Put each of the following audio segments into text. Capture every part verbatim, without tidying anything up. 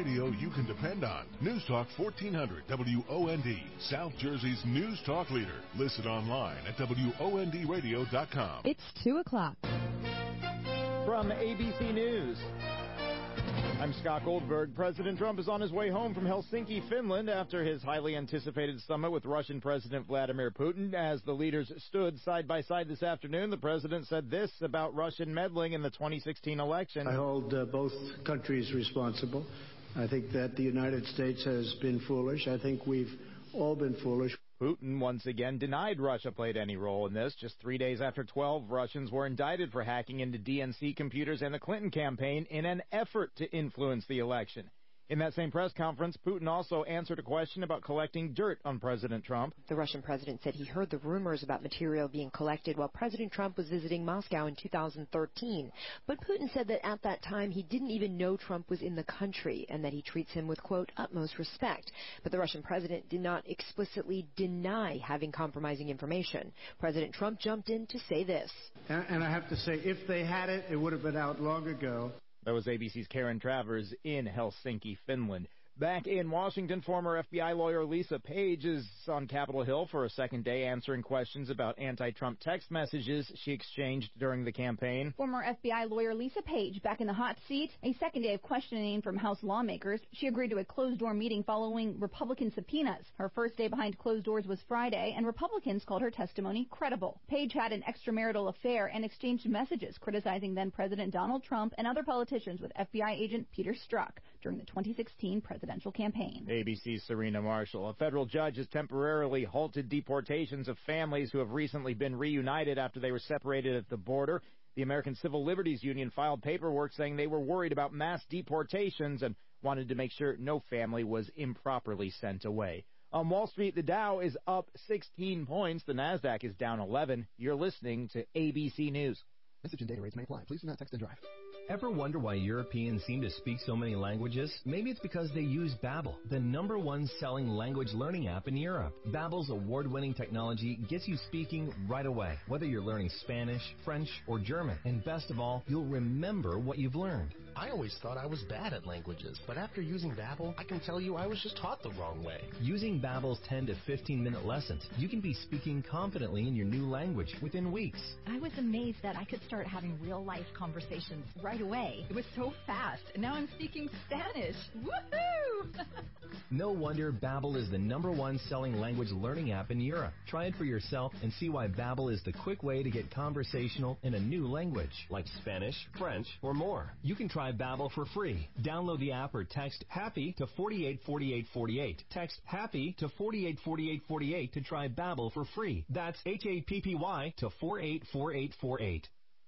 radio you can depend on. News Talk fourteen hundred W O N D, South Jersey's News Talk leader. Listen online at W O N D radio dot com. It's two o'clock. From A B C News, I'm Scott Goldberg. President Trump is on his way home from Helsinki, Finland, after his highly anticipated summit with Russian President Vladimir Putin. As the leaders stood side by side this afternoon, the president said this about Russian meddling in the twenty sixteen election. I hold uh, both countries responsible. I think that the United States has been foolish. I think we've all been foolish. Putin once again denied Russia played any role in this. Just three days after twelve Russians were indicted for hacking into D N C computers and the Clinton campaign in an effort to influence the election. In that same press conference, Putin also answered a question about collecting dirt on President Trump. The Russian president said he heard the rumors about material being collected while President Trump was visiting Moscow in two thousand thirteen. But Putin said that at that time he didn't even know Trump was in the country and that he treats him with, quote, utmost respect. But the Russian president did not explicitly deny having compromising information. President Trump jumped in to say this. And, and I have to say, if they had it, it would have been out long ago. That was A B C's Karen Travers in Helsinki, Finland. Back in Washington, former F B I lawyer Lisa Page is on Capitol Hill for a second day answering questions about anti-Trump text messages she exchanged during the campaign. Former F B I lawyer Lisa Page back in the hot seat. A second day of questioning from House lawmakers. She agreed to a closed-door meeting following Republican subpoenas. Her first day behind closed doors was Friday, and Republicans called her testimony credible. Page had an extramarital affair and exchanged messages criticizing then-President Donald Trump and other politicians with F B I agent Peter Strzok during the twenty sixteen presidential campaign. A B C's Serena Marshall. A federal judge has temporarily halted deportations of families who have recently been reunited after they were separated at the border. The American Civil Liberties Union filed paperwork saying they were worried about mass deportations and wanted to make sure no family was improperly sent away. On Wall Street, the Dow is up sixteen points. The Nasdaq is down eleven. You're listening to A B C News. Message and data rates may apply. Please do not text and drive. Ever wonder why Europeans seem to speak so many languages? Maybe it's because they use Babbel, the number one selling language learning app in Europe. Babbel's award-winning technology gets you speaking right away, whether you're learning Spanish, French, or German. And best of all, you'll remember what you've learned. I always thought I was bad at languages, but after using Babbel, I can tell you I was just taught the wrong way. Using Babbel's ten to fifteen minute lessons, you can be speaking confidently in your new language within weeks. I was amazed that I could start having real-life conversations right away. It was so fast, and now I'm speaking Spanish. Woohoo! No wonder Babbel is the number one selling language learning app in Europe. Try it for yourself and see why Babbel is the quick way to get conversational in a new language, like Spanish, French, or more. You can try Babbel for free. Download the app or text HAPPY to four eight four eight four eight. Text HAPPY to four eight four eight four eight to try Babbel for free. That's H A P P Y to four eight four eight four eight.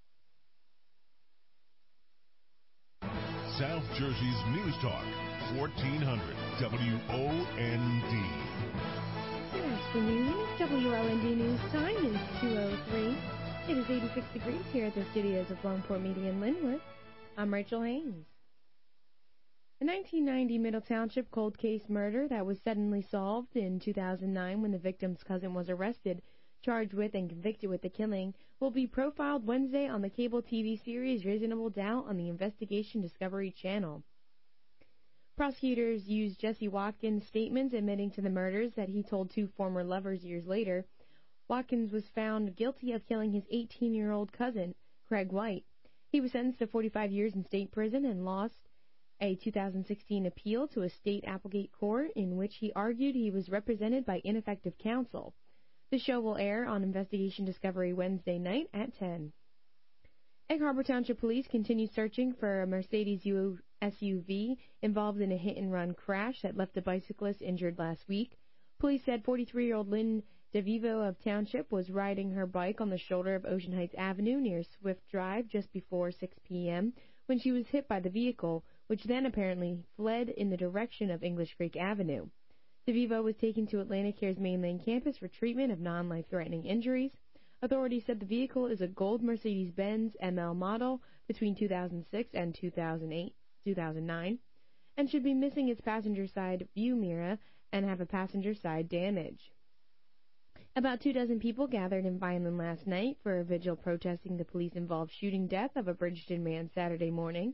South Jersey's News Talk, fourteen hundred W O N D. Good afternoon. W O N D News Time is two oh three. It is eighty-six degrees here at the studios of Longport Media in Linwood. I'm Rachel Haynes. The nineteen ninety Middle Township cold case murder that was suddenly solved in two thousand nine when the victim's cousin was arrested, charged with and convicted with the killing, will be profiled Wednesday on the cable T V series Reasonable Doubt on the Investigation Discovery Channel. Prosecutors used Jesse Watkins' statements admitting to the murders that he told two former lovers years later. Watkins was found guilty of killing his eighteen-year-old cousin, Craig White. He was sentenced to forty-five years in state prison and lost a two thousand sixteen appeal to a state appellate court in which he argued he was represented by ineffective counsel. The show will air on Investigation Discovery Wednesday night at ten. Egg Harbor Township Police continue searching for a Mercedes S U V involved in a hit-and-run crash that left a bicyclist injured last week. Police said forty-three-year-old Lynn DeVivo of Township was riding her bike on the shoulder of Ocean Heights Avenue near Swift Drive just before six p.m. when she was hit by the vehicle, which then apparently fled in the direction of English Creek Avenue. DeVivo was taken to Atlantic Care's mainland campus for treatment of non-life-threatening injuries. Authorities said the vehicle is a gold Mercedes-Benz M L model between two thousand six and two thousand eight, two thousand nine, and should be missing its passenger side view mirror and have a passenger side damage. About two dozen people gathered in Vineland last night for a vigil protesting the police-involved shooting death of a Bridgeton man Saturday morning.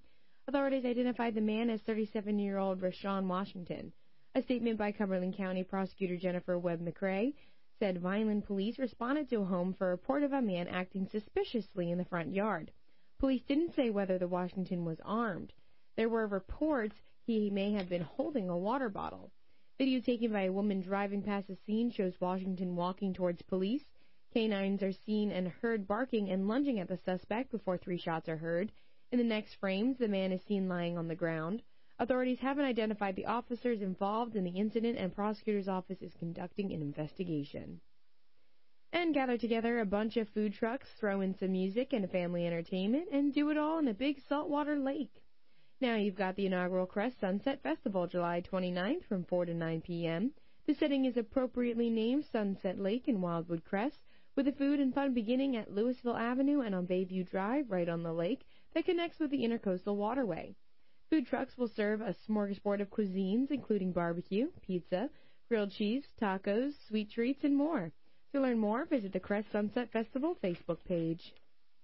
Authorities identified the man as thirty-seven-year-old Rashawn Washington. A statement by Cumberland County Prosecutor Jennifer Webb McRae said Vineland police responded to a home for a report of a man acting suspiciously in the front yard. Police didn't say whether the Washington was armed. There were reports he may have been holding a water bottle. Video taken by a woman driving past the scene shows Washington walking towards police. Canines are seen and heard barking and lunging at the suspect before three shots are heard. In the next frames, the man is seen lying on the ground. Authorities haven't identified the officers involved in the incident, and prosecutor's office is conducting an investigation. And gather together a bunch of food trucks, throw in some music and family entertainment, and do it all in a big saltwater lake. Now you've got the inaugural Crest Sunset Festival, July twenty-ninth from four to nine p.m. The setting is appropriately named Sunset Lake in Wildwood Crest, with the food and fun beginning at Louisville Avenue and on Bayview Drive right on the lake that connects with the Intercoastal Waterway. Food trucks will serve a smorgasbord of cuisines, including barbecue, pizza, grilled cheese, tacos, sweet treats, and more. To learn more, visit the Crest Sunset Festival Facebook page.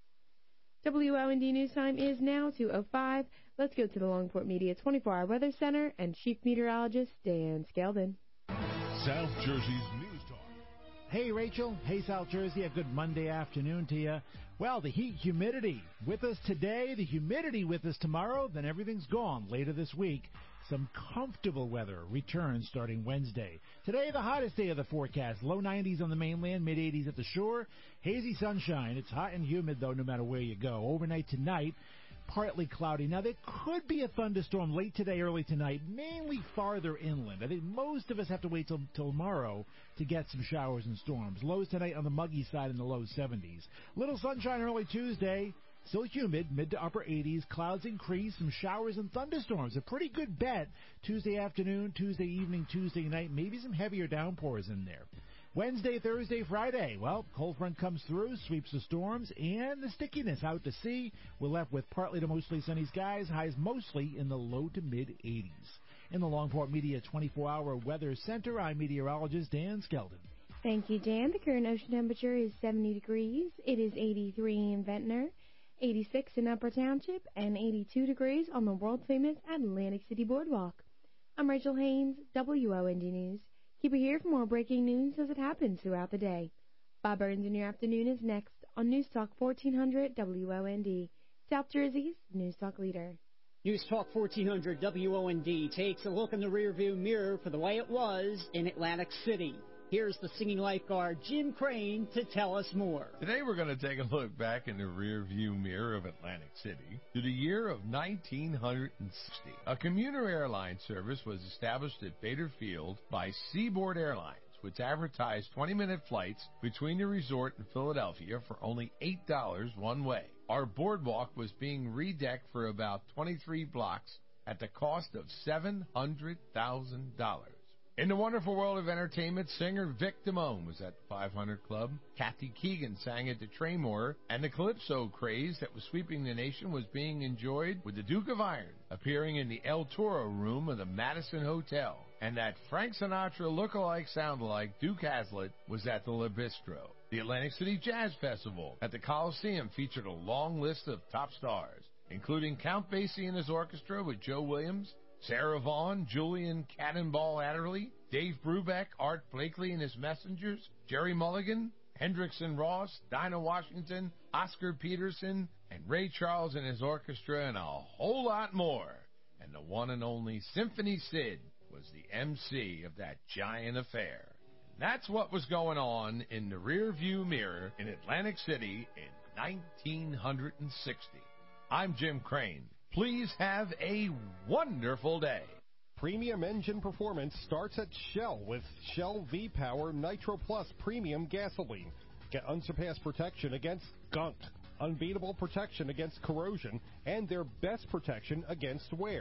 W O N D News Time is now two oh five. Let's go to the Longport Media twenty-four hour Weather Center and Chief Meteorologist Dan Skeldon. South Jersey's News Talk. Hey, Rachel. Hey, South Jersey. A good Monday afternoon to you. Well, the heat, humidity with us today, the humidity with us tomorrow, then everything's gone later this week. Some comfortable weather returns starting Wednesday. Today, the hottest day of the forecast. Low nineties on the mainland, mid eighties at the shore. Hazy sunshine. It's hot and humid, though, no matter where you go. Overnight tonight, partly cloudy. Now, there could be a thunderstorm late today, early tonight, mainly farther inland. I think most of us have to wait till, till tomorrow to get some showers and storms. Lows tonight on the muggy side in the low seventies. Little sunshine early Tuesday. Still humid, mid to upper eighties. Clouds increase, some showers and thunderstorms. A pretty good bet Tuesday afternoon, Tuesday evening, Tuesday night. Maybe some heavier downpours in there. Wednesday, Thursday, Friday. Well, cold front comes through, sweeps the storms, and the stickiness out to sea. We're left with partly to mostly sunny skies, highs mostly in the low to mid eighties. In the Longport Media twenty-four hour Weather Center, I'm meteorologist Dan Skeldon. Thank you, Dan. The current ocean temperature is seventy degrees. It is eighty-three in Ventnor, eighty-six in Upper Township, and eighty-two degrees on the world-famous Atlantic City Boardwalk. I'm Rachel Haynes, W O N D News. Keep it here for more breaking news as it happens throughout the day. Bob Burns in your afternoon is next on News Talk fourteen hundred W O N D, South Jersey's News Talk leader. News Talk fourteen hundred W O N D takes a look in the rearview mirror for the way it was in Atlantic City. Here's the singing lifeguard Jim Crane to tell us more. Today we're going to take a look back in the rearview mirror of Atlantic City to the year of nineteen sixty. A commuter airline service was established at Bader Field by Seaboard Airlines, which advertised twenty-minute flights between the resort and Philadelphia for only eight dollars one way. Our boardwalk was being redecked for about twenty-three blocks at the cost of seven hundred thousand dollars. In the wonderful world of entertainment, singer Vic Damone was at the five hundred Club. Kathy Keegan sang at the Traymore, and the Calypso craze that was sweeping the nation was being enjoyed with the Duke of Iron appearing in the El Toro room of the Madison Hotel. And that Frank Sinatra look-alike sound-alike Duke Haslett was at the Le Bistro. The Atlantic City Jazz Festival at the Coliseum featured a long list of top stars, including Count Basie and his orchestra with Joe Williams, Sarah Vaughan, Julian Cannonball Adderley, Dave Brubeck, Art Blakely and his Messengers, Jerry Mulligan, Hendrickson Ross, Dinah Washington, Oscar Peterson, and Ray Charles and his orchestra, and a whole lot more. And the one and only Symphony Sid was the M C of that giant affair. And that's what was going on in the rear view mirror in Atlantic City in nineteen sixty. I'm Jim Crane. Please have a wonderful day. Premium engine performance starts at Shell with Shell V-Power Nitro Plus Premium Gasoline. Get unsurpassed protection against gunk, unbeatable protection against corrosion, and their best protection against wear.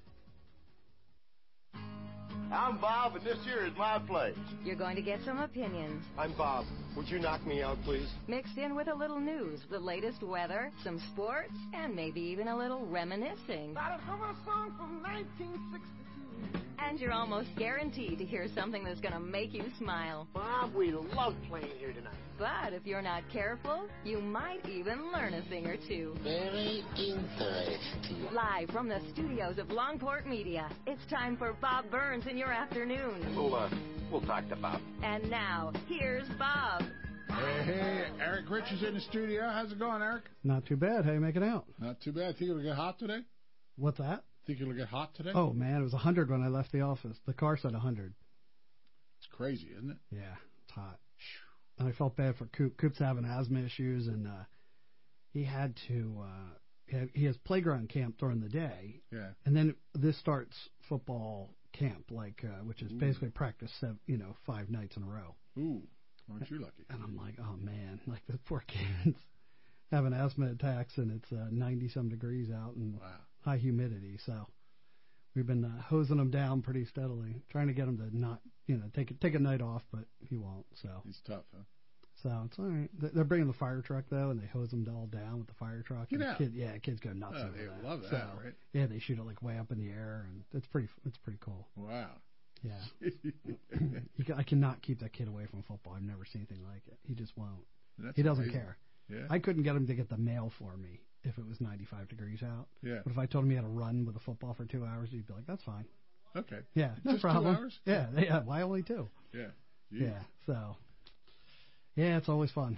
I'm Bob, and this here is my place. You're going to get some opinions. I'm Bob. Would you knock me out, please? Mixed in with a little news, the latest weather, some sports, and maybe even a little reminiscing. That is from a song from nineteen sixty-two. And you're almost guaranteed to hear something that's going to make you smile. Bob, we love playing here tonight. But if you're not careful, you might even learn a thing or two. Very interesting. Live from the studios of Longport Media, it's time for Bob Burns in your afternoon. We'll, uh, we'll talk to Bob. And now, here's Bob. Hey, hey, Eric Rich is in the studio. How's it going, Eric? Not too bad. How you making out? Not too bad. Think it'll get hot today? What's that? Think it'll get hot today? Oh, man, it was one hundred when I left the office. The car said one hundred. It's crazy, isn't it? Yeah, it's hot. And I felt bad for Coop. Coop's having asthma issues, and uh, he had to, uh, he, had, he has playground camp during the day. Yeah. And then this starts football camp, like, uh, which is Ooh. basically practice, seven, you know, five nights in a row. Ooh, aren't you lucky? And I'm like, oh, man, like the poor kids having asthma attacks, and it's uh, ninety-some degrees out and wow. high humidity. So we've been uh, hosing him down pretty steadily, trying to get him to not, you know, take, take a night off, but he won't. So He's tough, huh? So it's all right. They're bringing the fire truck, though, and they hose them all down with the fire truck. Get and out. Kid, yeah, kids go nuts Oh, over they that. love that, so, right? Yeah, they shoot it like way up in the air, and it's pretty it's pretty cool. Wow. Yeah. you can, I cannot keep that kid away from football. I've never seen anything like it. He just won't. That's he doesn't amazing. care. Yeah. I couldn't get him to get the mail for me if it was ninety-five degrees out. Yeah. But if I told him he had to run with a football for two hours, he'd be like, that's fine. Okay. Yeah, no Just problem. two hours? Yeah, yeah, why only two? Yeah. Jeez. Yeah, so, yeah, it's always fun.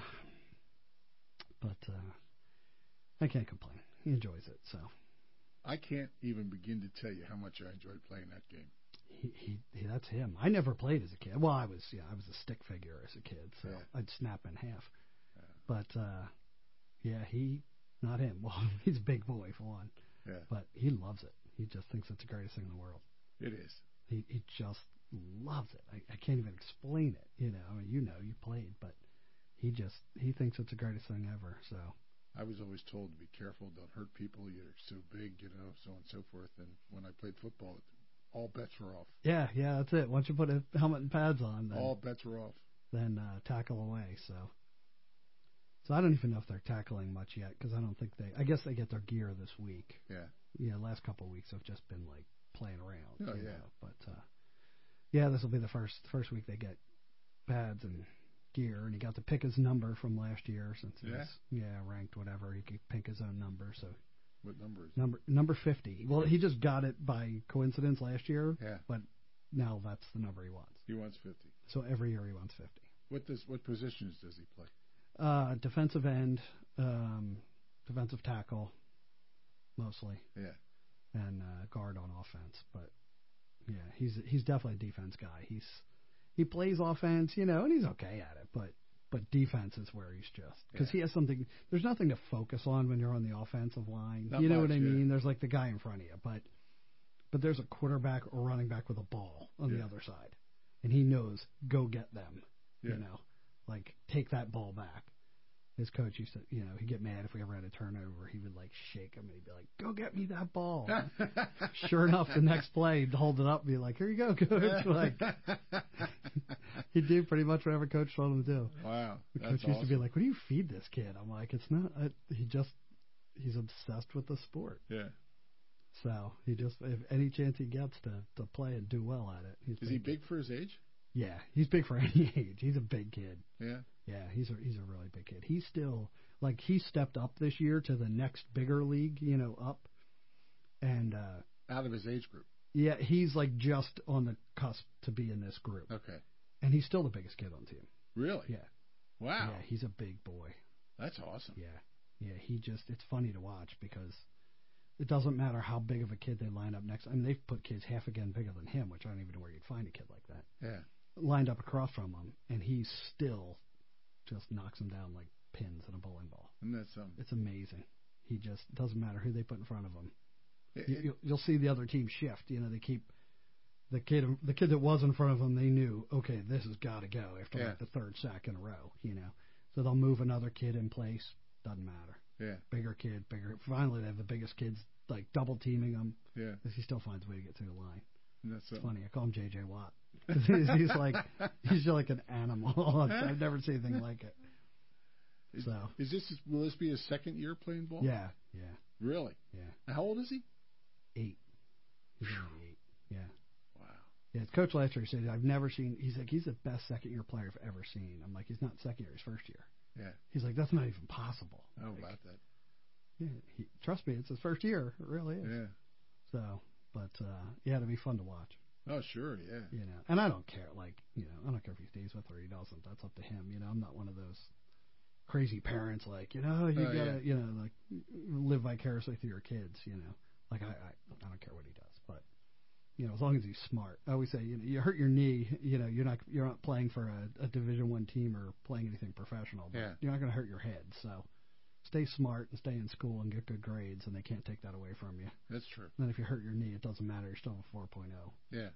But uh, I can't complain. He enjoys it, so. I can't even begin to tell you how much I enjoyed playing that game. He, he, he that's him. I never played as a kid. Well, I was, yeah, I was a stick figure as a kid, so Yeah. I'd snap in half. Yeah. But uh, yeah, he, not him. Well, he's a big boy for one. Yeah. But he loves it. He just thinks it's the greatest thing in the world. It is. He he just loves it. I, I can't even explain it. You know, I mean, you know, you played, but he just he thinks it's the greatest thing ever. So. I was always told to be careful, don't hurt people, you're so big, you know, so on and so forth. And when I played football, all bets were off. Yeah, yeah, that's it. Once you put a helmet and pads on, then, all bets were off. Then uh, tackle away. So, so I don't even know if they're tackling much yet because I don't think they. I guess they get their gear this week. Yeah. Yeah, last couple of weeks have just been like playing around. Oh you yeah. know, but uh, yeah, this will be the first first week they get pads and gear, and he got to pick his number from last year since he Yeah? was yeah ranked whatever. He could pick his own number. So What number is it? number number fifty. Well, he just got it by coincidence last year. Yeah. But now that's the number he wants. He wants fifty. So every year he wants fifty. What does what positions does he play? Uh, defensive end, um, defensive tackle, mostly. Yeah. And uh, guard on offense, but yeah, he's he's definitely a defense guy. He's he plays offense, you know, and he's okay at it, but but defense is where he's just because Yeah. he has something. There's nothing to focus on when you're on the offensive line. Not you know much, what I yeah. mean? There's like the guy in front of you, but but there's a quarterback or running back with a ball on Yeah. the other side, and he knows go get them. Yeah. You know, like take that ball back. His coach used to, you know, he'd get mad if we ever had a turnover. He would, like, shake him, and he'd be like, go get me that ball. Sure enough, the next play, he'd hold it up and be like, here you go, coach. Like, he'd do pretty much whatever coach told him to do. Wow. The That's coach used awesome. to be like, what do you feed this kid? I'm like, it's not, I, he just, he's obsessed with the sport. Yeah. So he just, if any chance he gets to, to play and do well at it. He's Is he big for his age? Yeah, he's big for any age. He's a big kid. Yeah. Yeah, he's a he's a really big kid. He's still like he stepped up this year to the next bigger league, you know, up, and uh, Out of his age group. yeah, he's like just on the cusp to be in this group. Okay. And he's still the biggest kid on the team. Really? Yeah. Wow. Yeah, he's a big boy. That's awesome. Yeah, yeah. He just it's funny to watch because it doesn't matter how big of a kid they line up next. I mean, they've put kids half again bigger than him, which I don't even know where you'd find a kid like that. Yeah. Lined up across from him, and he still just knocks him down like pins in a bowling ball. And that's um. It's amazing. He just doesn't matter who they put in front of him. It, You, you'll, you'll see the other team shift. You know, they keep the kid the kid that was in front of them. They knew, okay, this has got to go after Yeah. like the third sack in a row. You know, so they'll move another kid in place. Doesn't matter. Yeah. Bigger kid, bigger. Finally, they have the biggest kids like double teaming him. Yeah. Because he still finds a way to get through the line. And that's It's um, funny. I call him J J Watt. he's, he's like he's just like an animal. I've never seen anything like it. Is, So is this will this be his second year playing ball? yeah, yeah, Really? yeah. Now, how old is he? Eight. He's only eight. Yeah. Wow. Yeah, his coach last year said, I've never seen, he's like, he's the best second-year player I've ever seen. I'm like, he's not second year, he's first year. Yeah. He's like, that's not even possible. Oh, like, about that. Yeah, he, trust me, it's his first year. It really is. Yeah. So, but, uh, yeah, it'll be fun to watch. Oh, sure, yeah. You know, and I don't care, like, you know, I don't care if he stays with her or he doesn't. That's up to him. You know, I'm not one of those crazy parents like, you know, you uh, gotta, yeah. you know, like, live vicariously through your kids, you know. Like, I, I, I don't care what he does, but, you know, as long as he's smart. I always say, you know, you hurt your knee, you know, you're not, you're not playing for a, a Division One team or playing anything professional, but yeah. you're not going to hurt your head, so stay smart and stay in school and get good grades, and they can't take that away from you. That's true. And then if you hurt your knee, it doesn't matter. You're still a four point oh. Yeah.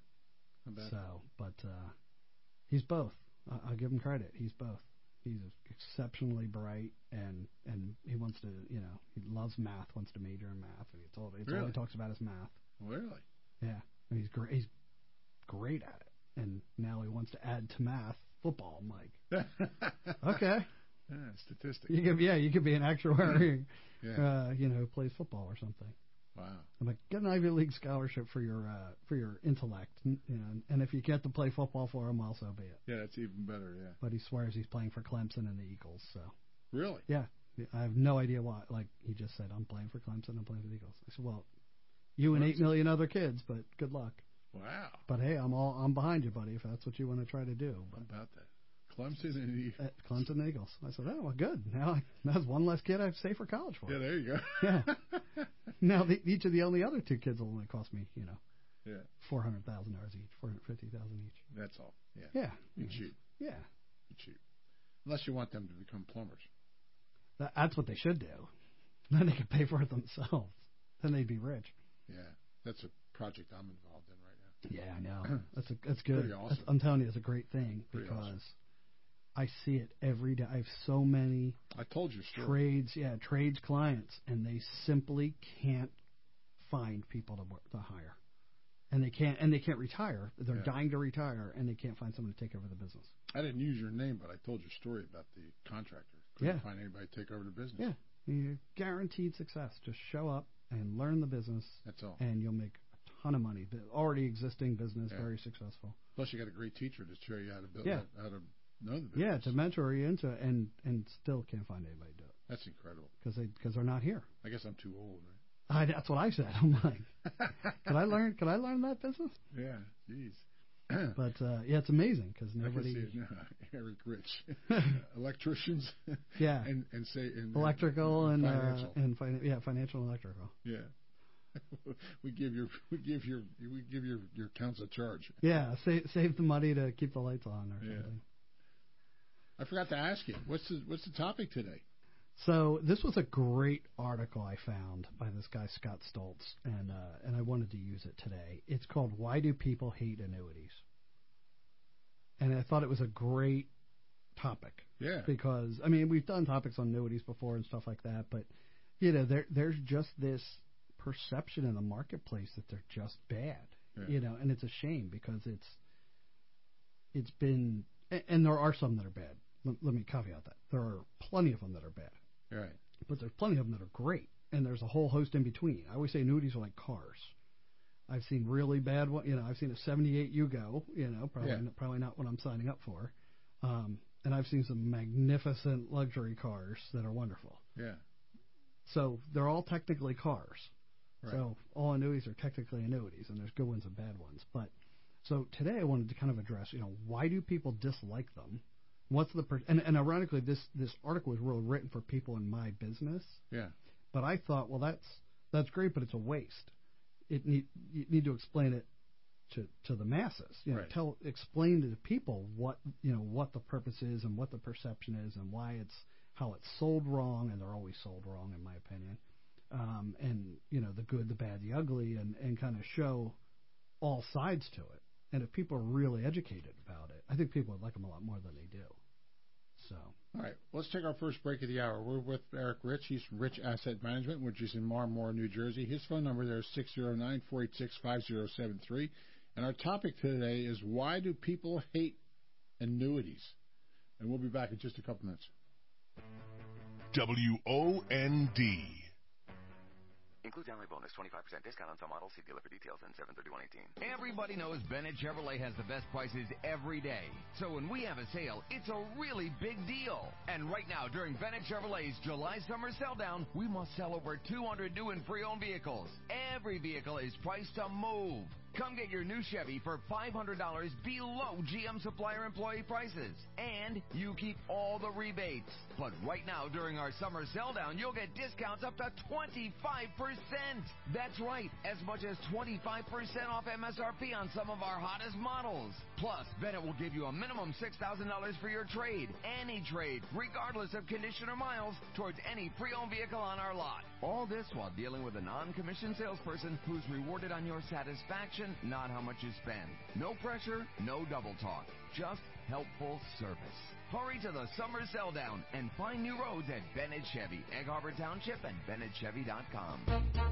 So, but uh, he's both. I- I'll give him credit. He's both. He's exceptionally bright, and, and he wants to, you know, he loves math, wants to major in math, and it's all, it's really? all he talks about is math. Really? Yeah. And he's great. He's great at it, and now he wants to add to math football. I'm like, okay. Yeah, statistics. You could, yeah, you could be an actuary, yeah. uh, you know, who plays football or something. Wow. I'm like, get an Ivy League scholarship for your uh, for your intellect, you know, and if you get to play football for him, well, so be it. Yeah, that's even better. Yeah. But he swears he's playing for Clemson and the Eagles. So. Really? Yeah. I have no idea why. Like he just said, I'm playing for Clemson. I'm playing for the Eagles. I said, well, you and Clemson. eight million other kids, but good luck. Wow. But hey, I'm all I'm behind you, buddy. If that's what you want to try to do. But How about that? Clemson and the Eagles. Clemson and Eagles. I said, oh, well, good. Now I, that's one less kid I have to save for college for. Yeah, there you go. Yeah. Now the, each of the only other two kids will only cost me, you know, yeah, four hundred thousand dollars each, four hundred fifty thousand each. That's all. Yeah. Yeah. You cheap. Yeah. You cheap. Unless you want them to become plumbers. That, that's what they should do. Then they could pay for it themselves. Then they'd be rich. Yeah, that's a project I'm involved in right now. Yeah, I know. That's a, that's good. Pretty awesome. That's, I'm telling you, it's a great thing Pretty because awesome. I see it every day. I have so many. I told you story. trades, yeah, trades clients, and they simply can't find people to work, to hire, and they can't, and they can't retire. They're Yeah. dying to retire, and they can't find someone to take over the business. I didn't use your name, but I told your story about the contractor. Couldn't Yeah. find anybody to take over the business. Yeah, you're guaranteed success. Just show up and learn the business. That's all. And you'll make a ton of money. The already existing business, Yeah. very successful. Plus, you got a great teacher to show you how to build, Yeah. how, how to know the business. Yeah, to mentor you into it, and and still can't find anybody to do it That's incredible. because they because they're not here. I guess I'm too old, right? I, that's what I said. I'm like, could I learn? Could I learn that business? Yeah, jeez. But uh, yeah, it's amazing because I nobody. can see it now. Eric Rich, electricians. Yeah. And and say and, Electrical and financial. uh, and fin- yeah, financial and electrical. Yeah. we give your we give your we give your your accounts a charge. Yeah, save save the money to keep the lights on or Yeah. something. I forgot to ask you what's the what's the topic today? So this was a great article I found by this guy Scott Stoltz, and uh, and I wanted to use it today. It's called "Why Do People Hate Annuities?" And I thought it was a great topic. Yeah. Because I mean we've done topics on annuities before and stuff like that, but you know there there's just this perception in the marketplace that they're just bad. Yeah. You know, and it's a shame because it's it's been and, and there are some that are bad. Let, let me caveat that there are plenty of them that are bad. Right. But there's plenty of them that are great, and there's a whole host in between. I always say annuities are like cars. I've seen really bad one. You know, I've seen a seventy-eight Yugo. You know, probably Yeah. not, probably not what I'm signing up for. Um, and I've seen some magnificent luxury cars that are wonderful. Yeah. So they're all technically cars. Right. So all annuities are technically annuities, and there's good ones and bad ones. But so today I wanted to kind of address, you know, why do people dislike them? What's the per- and, and ironically, this this article was really written for people in my business. Yeah. But I thought, well, that's that's great, but it's a waste. It need you need to explain it to to the masses. You know, Right. tell explain to the people what you know what the purpose is and what the perception is and why it's how it's sold wrong, and they're always sold wrong in my opinion. Um, and you know the good, the bad, the ugly, and and kind of show all sides to it. And if people are really educated about it, I think people would like them a lot more than they do. So. All right, let's take our first break of the hour. We're with Eric Rich. He's from Rich Asset Management, which is in Marmore, New Jersey. His phone number there is six zero nine, four eight six, five zero seven three. And our topic today is why do people hate annuities? And we'll be back in just a couple minutes. W O N D. Includes ally bonus, twenty-five percent discount on some models. See dealer for details and seven thirty-one eighteen. Everybody knows Bennett Chevrolet has the best prices every day. So when we have a sale, it's a really big deal. And right now, during Bennett Chevrolet's July summer sell down, we must sell over two hundred new and pre-owned vehicles. Every vehicle is priced to move. Come get your new Chevy for five hundred dollars below G M supplier employee prices. And you keep all the rebates. But right now, during our summer sell down, you'll get discounts up to twenty-five percent. That's right, as much as twenty-five percent off M S R P on some of our hottest models. Plus, Bennett will give you a minimum six thousand dollars for your trade. Any trade, regardless of condition or miles, towards any pre-owned vehicle on our lot. All this while dealing with a non-commissioned salesperson who's rewarded on your satisfaction, not how much you spend. No pressure, no double talk. Just helpful service. Hurry to the summer sell down and find new roads at Bennett Chevy, Egg Harbor Township, and Bennett Chevy dot com.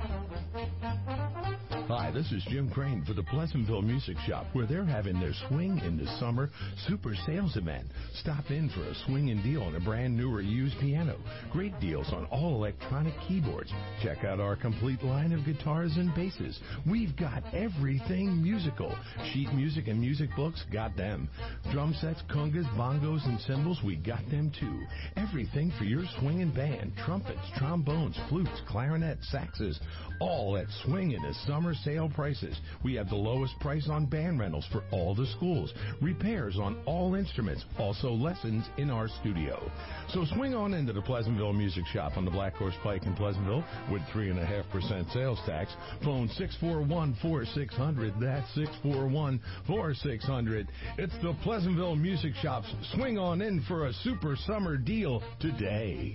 Hi, this is Jim Crane for the Pleasantville Music Shop, where they're having their Swing in the Summer Super Sales Event. Stop in for a swinging deal on a brand new or used piano. Great deals on all electronic keyboards. Check out our complete line of guitars and basses. We've got everything musical. Sheet music and music books, got them. Drum sets, congas, bongos, and cymbals, we got them too. Everything for your swinging band. Trumpets, trombones, flutes, clarinet, saxes, all at Swing in the Summer sale prices. We have the lowest price on band rentals for all the schools. Repairs on all instruments. Also lessons in our studio. So swing on into the Pleasantville Music Shop on the Black Horse Pike in Pleasantville with three point five percent sales tax. Phone six four one, four six zero zero. That's six four one, four six zero zero. It's the Pleasantville Music Shop's Swing on in for a super summer deal today.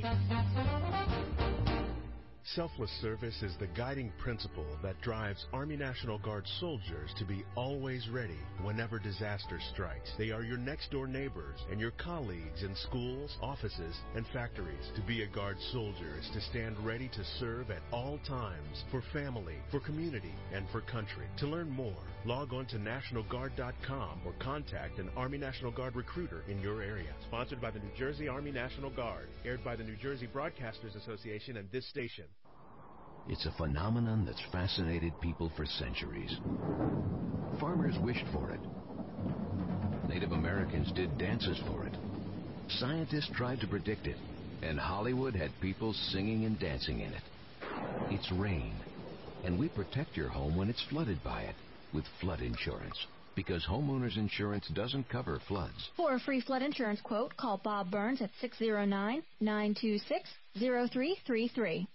Selfless service is the guiding principle that drives Army National Guard soldiers to be always ready whenever disaster strikes. They are your next-door neighbors and your colleagues in schools, offices, and factories. To be a Guard soldier is to stand ready to serve at all times for family, for community, and for country. To learn more, log on to National Guard dot com or contact an Army National Guard recruiter in your area. Sponsored by the New Jersey Army National Guard. Aired by the New Jersey Broadcasters Association and this station. It's a phenomenon that's fascinated people for centuries. Farmers wished for it. Native Americans did dances for it. Scientists tried to predict it, and Hollywood had people singing and dancing in it. It's rain, and we protect your home when it's flooded by it with flood insurance, because homeowners insurance doesn't cover floods. For a free flood insurance quote, call Bob Burns at six zero nine, nine two six, zero three three three.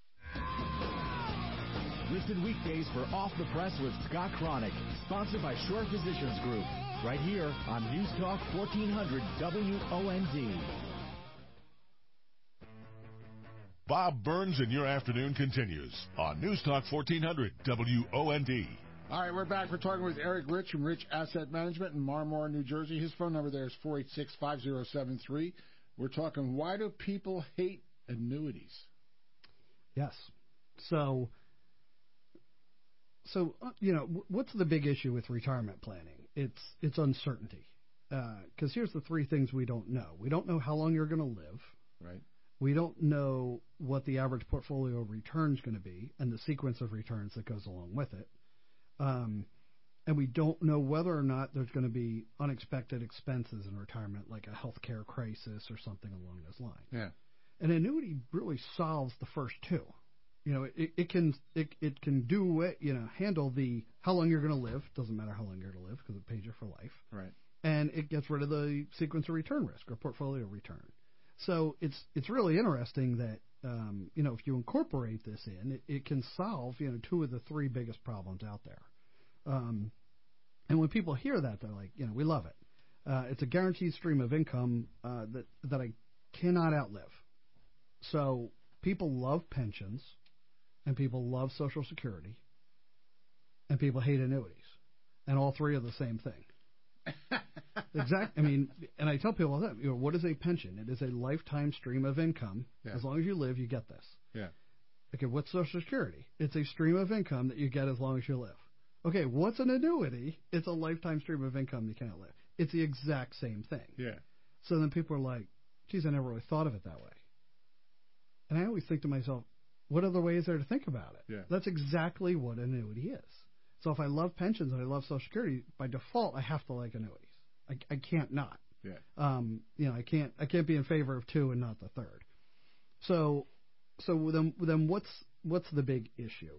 Listen weekdays for Off the Press with Scott Cronick, sponsored by Shore Physicians Group, right here on News Talk fourteen hundred W O N D. Bob Burns in your afternoon continues on News Talk fourteen hundred W O N D. All right, we're back. We're talking with Eric Rich from Rich Asset Management in Marmora, New Jersey. His phone number there is four eight six, five zero seven three. We're talking, why do people hate annuities? Yes. So... So, uh, you know, w- what's the big issue with retirement planning? It's it's uncertainty. Because uh, here's the three things we don't know. We don't know how long you're going to live. Right. We don't know what the average portfolio return is going to be and the sequence of returns that goes along with it. Um, and we don't know whether or not there's going to be unexpected expenses in retirement, like a healthcare crisis or something along those lines. Yeah. An annuity really solves the first two. You know, it, it can it it can do it. You know, handle the how long you're going to live. Doesn't matter how long you're going to live because it pays you for life. Right. And it gets rid of the sequence of return risk or portfolio return. So it's it's really interesting that um, you know if you incorporate this in, it, it can solve you know two of the three biggest problems out there. Um, and when people hear that, they're like, you know, we love it. Uh, it's a guaranteed stream of income uh, that that I cannot outlive. So people love pensions. And people love Social Security, and people hate annuities, and all three are the same thing. Exactly. I mean, and I tell people all the time, you know, what is a pension? It is a lifetime stream of income. Yeah. As long as you live, you get this. Yeah. Okay, what's Social Security? It's a stream of income that you get as long as you live. Okay, what's an annuity? It's a lifetime stream of income you can't live. It's the exact same thing. Yeah. So then people are like, geez, I never really thought of it that way. And I always think to myself, what other way is there to think about it? Yeah. That's exactly what an annuity is. So if I love pensions and I love Social Security, by default, I have to like annuities. I, I can't not. Yeah. Um, you know, I can't I can't be in favor of two and not the third. So, so then then what's what's the big issue?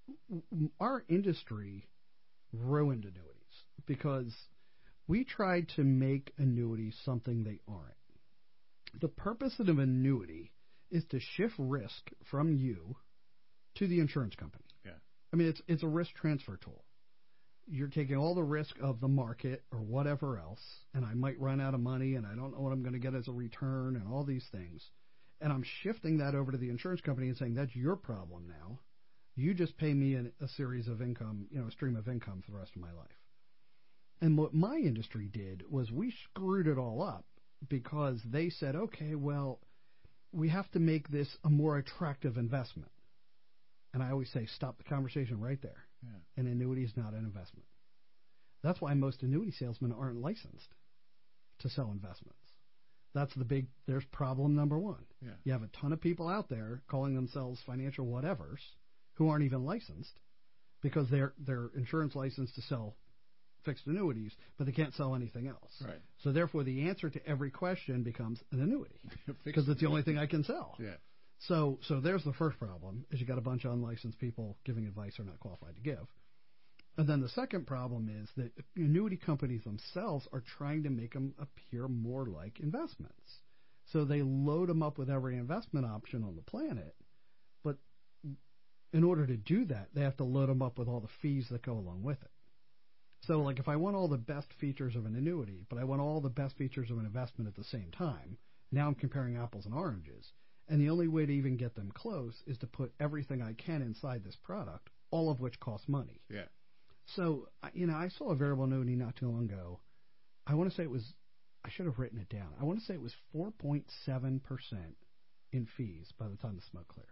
Our industry ruined annuities because we tried to make annuities something they aren't. The purpose of an annuity is to shift risk from you to the insurance company. Yeah. I mean, it's it's a risk transfer tool. You're taking all the risk of the market or whatever else, and I might run out of money, and I don't know what I'm going to get as a return, and all these things. And I'm shifting that over to the insurance company and saying, that's your problem now. You just pay me a, a series of income, you know, a stream of income for the rest of my life. And what my industry did was we screwed it all up because they said, okay, well, we have to make this a more attractive investment. And I always say, stop the conversation right there. Yeah. An annuity is not an investment. That's why most annuity salesmen aren't licensed to sell investments. That's the big, there's problem number one. Yeah. You have a ton of people out there calling themselves financial whatevers who aren't even licensed because they're, they're insurance licensed to sell fixed annuities, but they can't sell anything else. Right. So therefore, the answer to every question becomes an annuity because it's the only thing I can sell. Yeah. So, so there's the first problem: is you got a bunch of unlicensed people giving advice they're not qualified to give. And then the second problem is that annuity companies themselves are trying to make them appear more like investments. So they load them up with every investment option on the planet, but in order to do that, they have to load them up with all the fees that go along with it. So, like, if I want all the best features of an annuity, but I want all the best features of an investment at the same time, now I'm comparing apples and oranges. And the only way to even get them close is to put everything I can inside this product, all of which costs money. Yeah. So, you know, I saw a variable annuity not too long ago. I want to say it was, I should have written it down. I want to say it was four point seven percent in fees by the time the smoke cleared.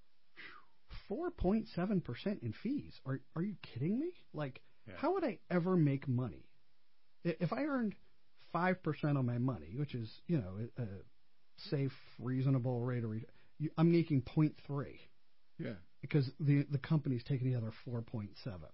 four point seven percent in fees? Are are you kidding me? Like, yeah. How would I ever make money? If I earned five percent on my money, which is, you know, a safe, reasonable rate of return, I'm making zero point three. Yeah. Because the the company's taking the other four point seven.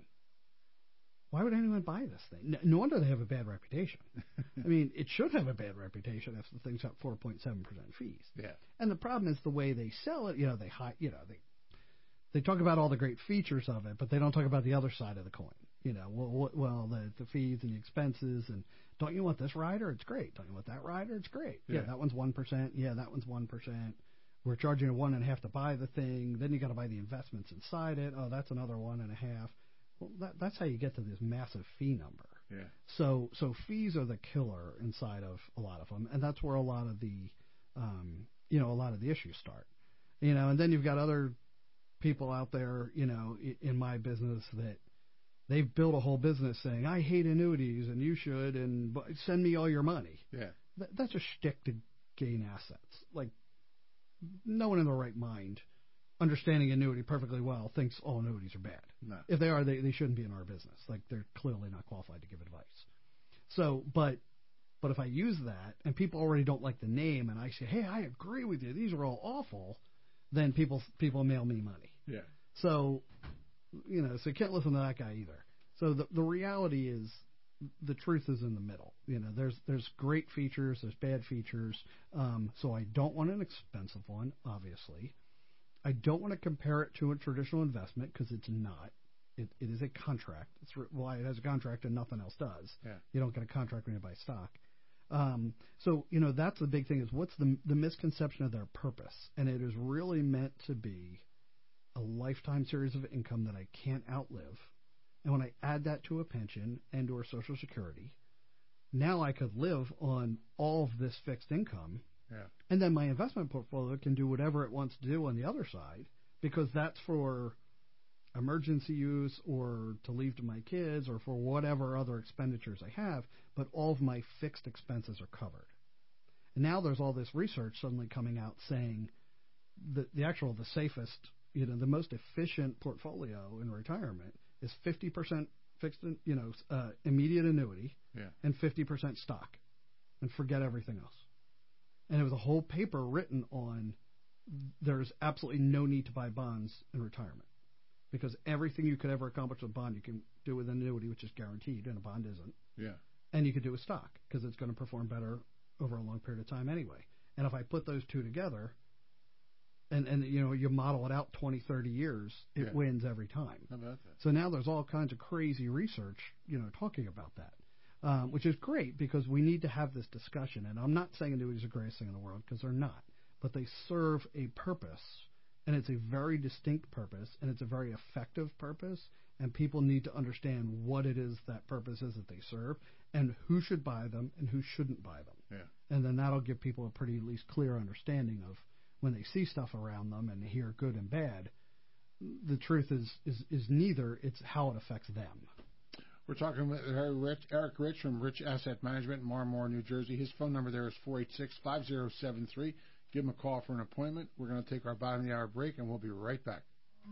Why would anyone buy this thing? No wonder they have a bad reputation. I mean, it should have a bad reputation if the thing's got four point seven percent fees. Yeah. And the problem is the way they sell it. You know, they hide, you know, they they talk about all the great features of it, but they don't talk about the other side of the coin. You know, well, well the, the fees and the expenses, and don't you want this rider? It's great. Don't you want that rider? It's great. Yeah, yeah that one's one percent. Yeah, that one's one percent. We're charging a one and a half to buy the thing. Then you got to buy the investments inside it. Oh, that's another one and a half. Well, that, that's how you get to this massive fee number. Yeah. So, so fees are the killer inside of a lot of them, and that's where a lot of the, um, you know, a lot of the issues start. You know, and then you've got other people out there, you know, in my business that they've built a whole business saying, I hate annuities and you should, and send me all your money. Yeah. Th- that's a shtick to gain assets. Like, no one in their right mind, understanding annuity perfectly well, thinks all annuities are bad. No. If they are, they, they shouldn't be in our business. Like, they're clearly not qualified to give advice. So, but but if I use that, and people already don't like the name, and I say, hey, I agree with you, these are all awful, then people people mail me money. Yeah. So, you know, so you can't listen to that guy either. So the the reality is, the truth is in the middle. You know, there's there's great features, there's bad features. Um, so I don't want an expensive one, obviously. I don't want to compare it to a traditional investment because it's not. It, it is a contract. It's why it has a contract and nothing else does. Yeah. You don't get a contract when you buy stock. Um, so, you know, that's the big thing is what's the the misconception of their purpose? And it is really meant to be a lifetime series of income that I can't outlive. And when I add that to a pension and or Social Security, now I could live on all of this fixed income. Yeah. And then my investment portfolio can do whatever it wants to do on the other side because that's for emergency use or to leave to my kids or for whatever other expenditures I have, but all of my fixed expenses are covered. And now there's all this research suddenly coming out saying that the actual, the safest, you know, the most efficient portfolio in retirement is fifty percent fixed, you know, uh, immediate annuity yeah. and fifty percent stock and forget everything else. And it was a whole paper written on there's absolutely no need to buy bonds in retirement because everything you could ever accomplish with a bond you can do with an annuity, which is guaranteed, and a bond isn't. Yeah. And you could do with stock because it's going to perform better over a long period of time anyway. And if I put those two together, and, and you know, you model it out twenty, thirty years, it Yeah. wins every time. How about that? So now there's all kinds of crazy research, you know, talking about that, um, which is great because we need to have this discussion. And I'm not saying annuities are the greatest thing in the world because they're not, but they serve a purpose, and it's a very distinct purpose, and it's a very effective purpose, and people need to understand what it is that purpose is that they serve and who should buy them and who shouldn't buy them. Yeah. And then that'll give people a pretty at least clear understanding of when they see stuff around them and hear good and bad, the truth is, is, is neither, it's how it affects them. We're talking with Rich, Eric Rich from Rich Asset Management in Marmore, New Jersey. His phone number there is four eight six, five zero seven three. Give him a call for an appointment. We're going to take our bottom of the hour break, and we'll be right back.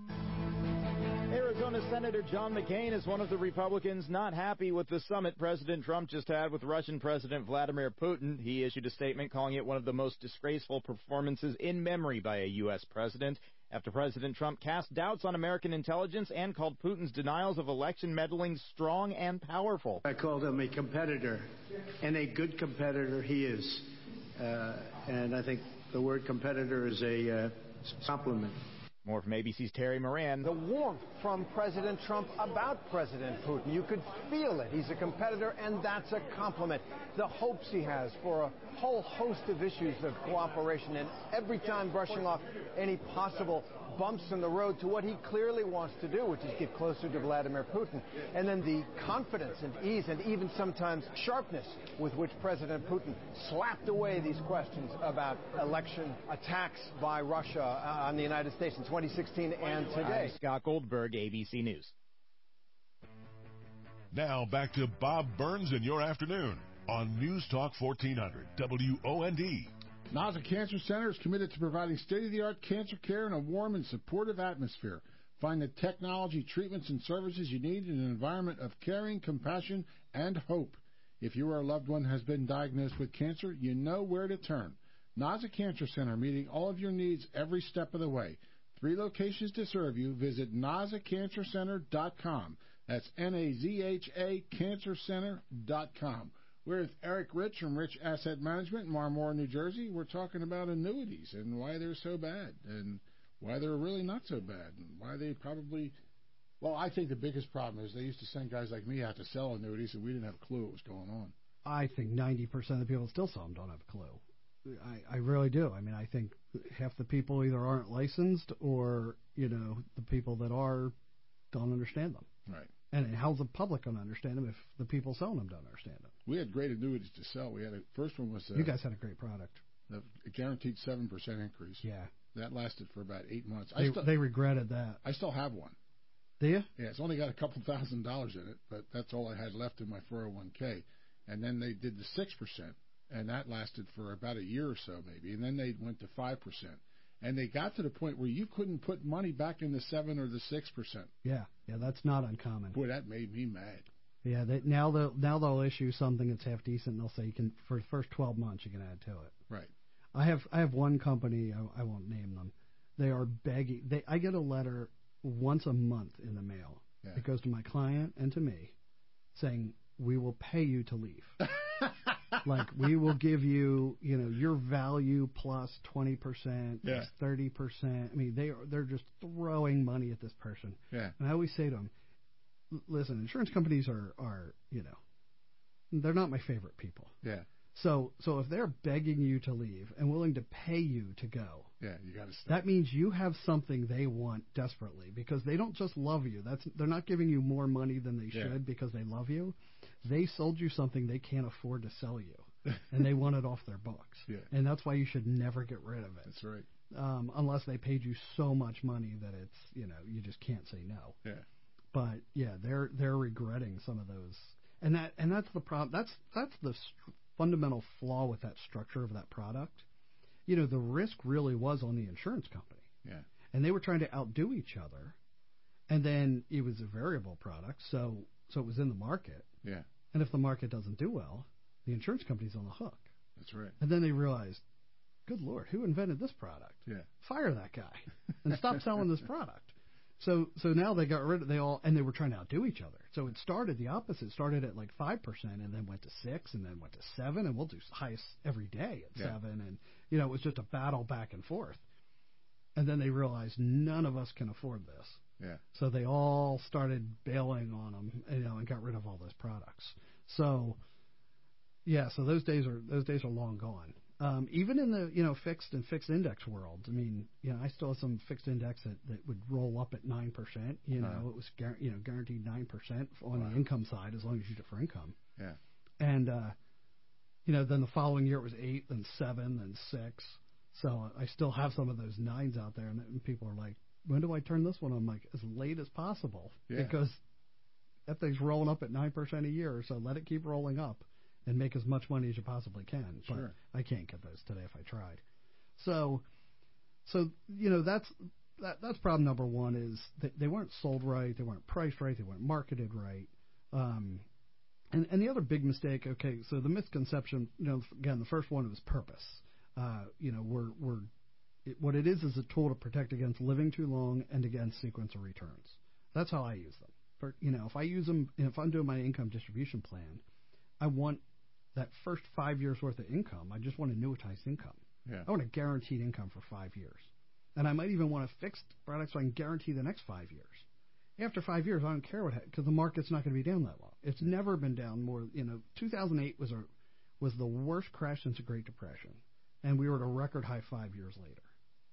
Arizona Senator John McCain is one of the Republicans not happy with the summit President Trump just had with Russian President Vladimir Putin. He issued a statement calling it one of the most disgraceful performances in memory by a U S president after President Trump cast doubts on American intelligence and called Putin's denials of election meddling strong and powerful. I called him a competitor, and a good competitor he is. Uh, and I think the word competitor is a uh, compliment. More from A B C's Terry Moran. The warmth from President Trump about President Putin. You could feel it. He's a competitor, and that's a compliment. The hopes he has for a whole host of issues of cooperation, and every time brushing off any possible bumps in the road to what he clearly wants to do, which is get closer to Vladimir Putin. And then the confidence and ease and even sometimes sharpness with which President Putin slapped away these questions about election attacks by Russia on the United States in twenty sixteen and today. I'm Scott Goldberg, A B C News. Now back to Bob Burns in your afternoon on News Talk fourteen hundred W O N D. Naza Cancer Center is committed to providing state-of-the-art cancer care in a warm and supportive atmosphere. Find the technology, treatments, and services you need in an environment of caring, compassion, and hope. If you or a loved one has been diagnosed with cancer, you know where to turn. Naza Cancer Center, meeting all of your needs every step of the way. Three locations to serve you. Visit naza cancer center dot com. That's N A Z H A cancer center dot com. We're with Eric Rich from Rich Asset Management in Marmore, New Jersey. We're talking about annuities and why they're so bad and why they're really not so bad and why they probably... Well, I think the biggest problem is they used to send guys like me out to sell annuities and we didn't have a clue what was going on. I think ninety percent of the people that still sell them don't have a clue. I, I really do. I mean, I think half the people either aren't licensed or, you know, the people that are don't understand them. Right. And how's the public going to understand them if the people selling them don't understand them? We had great annuities to sell. We had a first one was... Uh, you guys had a great product. A guaranteed seven percent increase. Yeah. That lasted for about eight months. They, I still, they regretted that. I still have one. Do you? Yeah, it's only got a couple thousand dollars in it, but that's all I had left in my four oh one k. And then they did the six percent, and that lasted for about a year or so maybe. And then they went to five percent. And they got to the point where you couldn't put money back in the seven or the six percent. Yeah, yeah, that's not uncommon. Boy, that made me mad. Yeah, they, now they'll now they'll issue something that's half decent. And they'll say you can for the first twelve months you can add to it. Right. I have I have one company. I, I won't name them. They are begging. They I get a letter once a month in the mail. Yeah. It goes to my client and to me, saying we will pay you to leave. Like, we will give you, you know, your value plus twenty percent, yeah. thirty percent. I mean, they are, they're just throwing money at this person. Yeah. And I always say to them, listen, insurance companies are, are, you know, they're not my favorite people. Yeah. So, so if they're begging you to leave and willing to pay you to go, yeah, you got to stop. That means you have something they want desperately, because they don't just love you. That's they're not giving you more money than they yeah. should because they love you. They sold you something they can't afford to sell you, and they want it off their books. Yeah. And that's why you should never get rid of it. That's right. Um, unless they paid you so much money that it's, you know, you just can't say no. Yeah. But yeah, they're they're regretting some of those, and that and that's the problem. That's that's the st- fundamental flaw with that structure of that product. You know, the risk really was on the insurance company. Yeah. And they were trying to outdo each other, and then it was a variable product, so so it was in the market. Yeah. And if the market doesn't do well, the insurance company's on the hook. That's right. And then they realized, good Lord, who invented this product? Yeah. Fire that guy and stop selling this product. So so now they got rid of, they all, and they were trying to outdo each other. So it started the opposite. It started at like five percent and then went to six and then went to seven, and we'll do highest every day at Yeah. seven. And, you know, it was just a battle back and forth. And then they realized none of us can afford this. Yeah. So they all started bailing on them, you know, and got rid of all those products. So, yeah, so those days are those days are long gone. Um, even in the, you know, fixed and fixed index world, I mean, you know, I still have some fixed index that, that would roll up at nine percent. You know, Uh-huh. it was gar- you know guaranteed nine percent on Wow. the income side as long as you use it for income. Yeah. And uh, you know, then the following year it was eight, then seven, then six. So I still have some of those nines out there, and, and people are like, "When do I turn this one?" I'm like, "As late as possible," Yeah. because that thing's rolling up at nine percent a year. So let it keep rolling up and make as much money as you possibly can. Sure. But I can't get those today if I tried. So, so you know, that's that, that's problem number one is that they weren't sold right, they weren't priced right, they weren't marketed right. Um, and and the other big mistake, okay, so the misconception, you know, again, the first one was purpose. Uh, you know, we're we're it, what it is is a tool to protect against living too long and against sequential returns. That's how I use them. For, you know, if I use them, if I'm doing my income distribution plan, I want that first five years worth of income. I just want annuitized income. Yeah. I want a guaranteed income for five years. And I might even want a fixed product so I can guarantee the next five years. After five years, I don't care what, because the market's not going to be down that long. It's never been down more. You know, two thousand eight was a was the worst crash since the Great Depression, and we were at a record high five years later.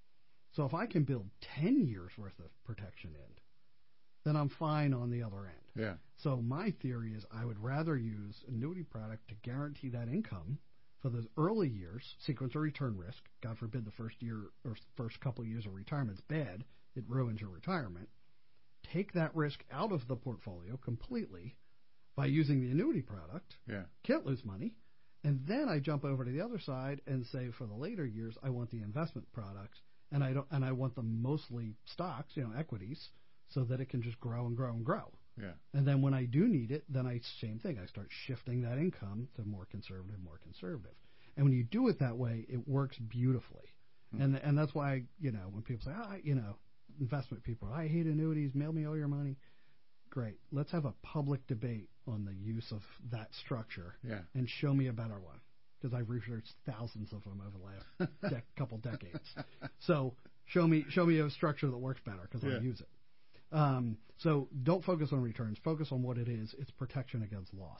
So if I can build ten years worth of protection in, then I'm fine on the other end. Yeah. So my theory is I would rather use annuity product to guarantee that income for those early years, sequential return risk. God forbid the first year or first couple of years of retirement's bad. It ruins your retirement. Take that risk out of the portfolio completely by using the annuity product. Yeah. Can't lose money. And then I jump over to the other side and say for the later years I want the investment product, and I don't and I want them mostly stocks, you know, equities, so that it can just grow and grow and grow. Yeah. And then when I do need it, then I same thing. I start shifting that income to more conservative, more conservative. And when you do it that way, it works beautifully. Hmm. And and that's why, you know, when people say, ah, you know, investment people, I hate annuities, mail me all your money. Great. Let's have a public debate on the use of that structure. Yeah. And show me a better one, because I've researched thousands of them over the last de- couple decades. So show me show me a structure that works better, because Yeah. I use it. Um, so don't focus on returns. Focus on what it is. It's protection against loss.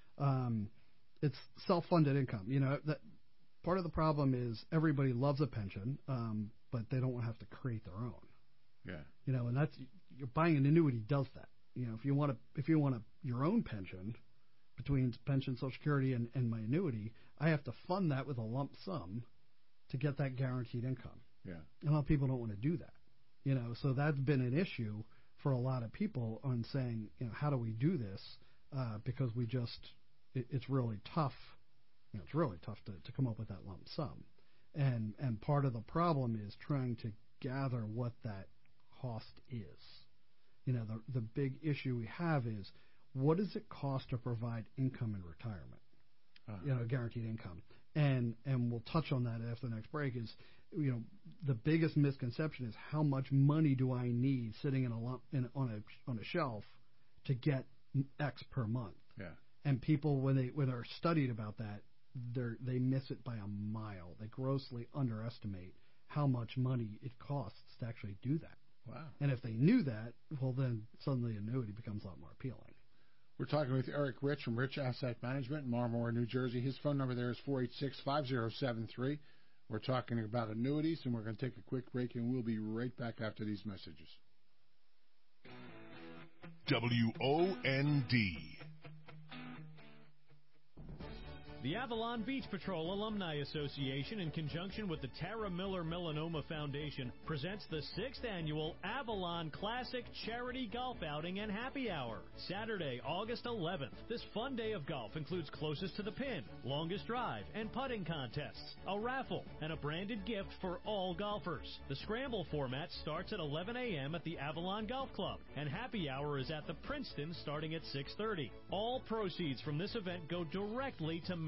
Um, it's self-funded income. You know, that part of the problem is everybody loves a pension, um, but they don't want to have to create their own. Yeah. You know, and that's you're buying an annuity does that. You know, if you want to, if you want a, your own pension between pension, Social Security, and, and my annuity, I have to fund that with a lump sum to get that guaranteed income. Yeah. And a lot of people don't want to do that. You know, so that's been an issue for a lot of people on saying, you know, how do we do this? Uh, because we just, it, it's really tough. You know, it's really tough to, to come up with that lump sum. And and part of the problem is trying to gather what that cost is. You know, the the big issue we have is, what does it cost to provide income in retirement? Uh-huh. You know, guaranteed income. And and we'll touch on that after the next break. Is, you know, the biggest misconception is how much money do I need sitting in a lump in, on a on a shelf to get X per month? Yeah. And people, when they when they're studied about that, they they miss it by a mile. They grossly underestimate how much money it costs to actually do that. Wow. And if they knew that, well, then suddenly annuity becomes a lot more appealing. We're talking with Eric Rich from Rich Asset Management in Marmora, New Jersey. His phone number there is four eight six, five zero seven three. We're talking about annuities, and we're going to take a quick break, and we'll be right back after these messages. W O N D. The Avalon Beach Patrol Alumni Association, in conjunction with the Tara Miller Melanoma Foundation, presents the sixth annual Avalon Classic Charity Golf Outing and Happy Hour, Saturday, August eleventh. This fun day of golf includes closest to the pin, longest drive, and putting contests, a raffle, and a branded gift for all golfers. The scramble format starts at eleven a.m. at the Avalon Golf Club, and Happy Hour is at the Princeton starting at six thirty. All proceeds from this event go directly to Mel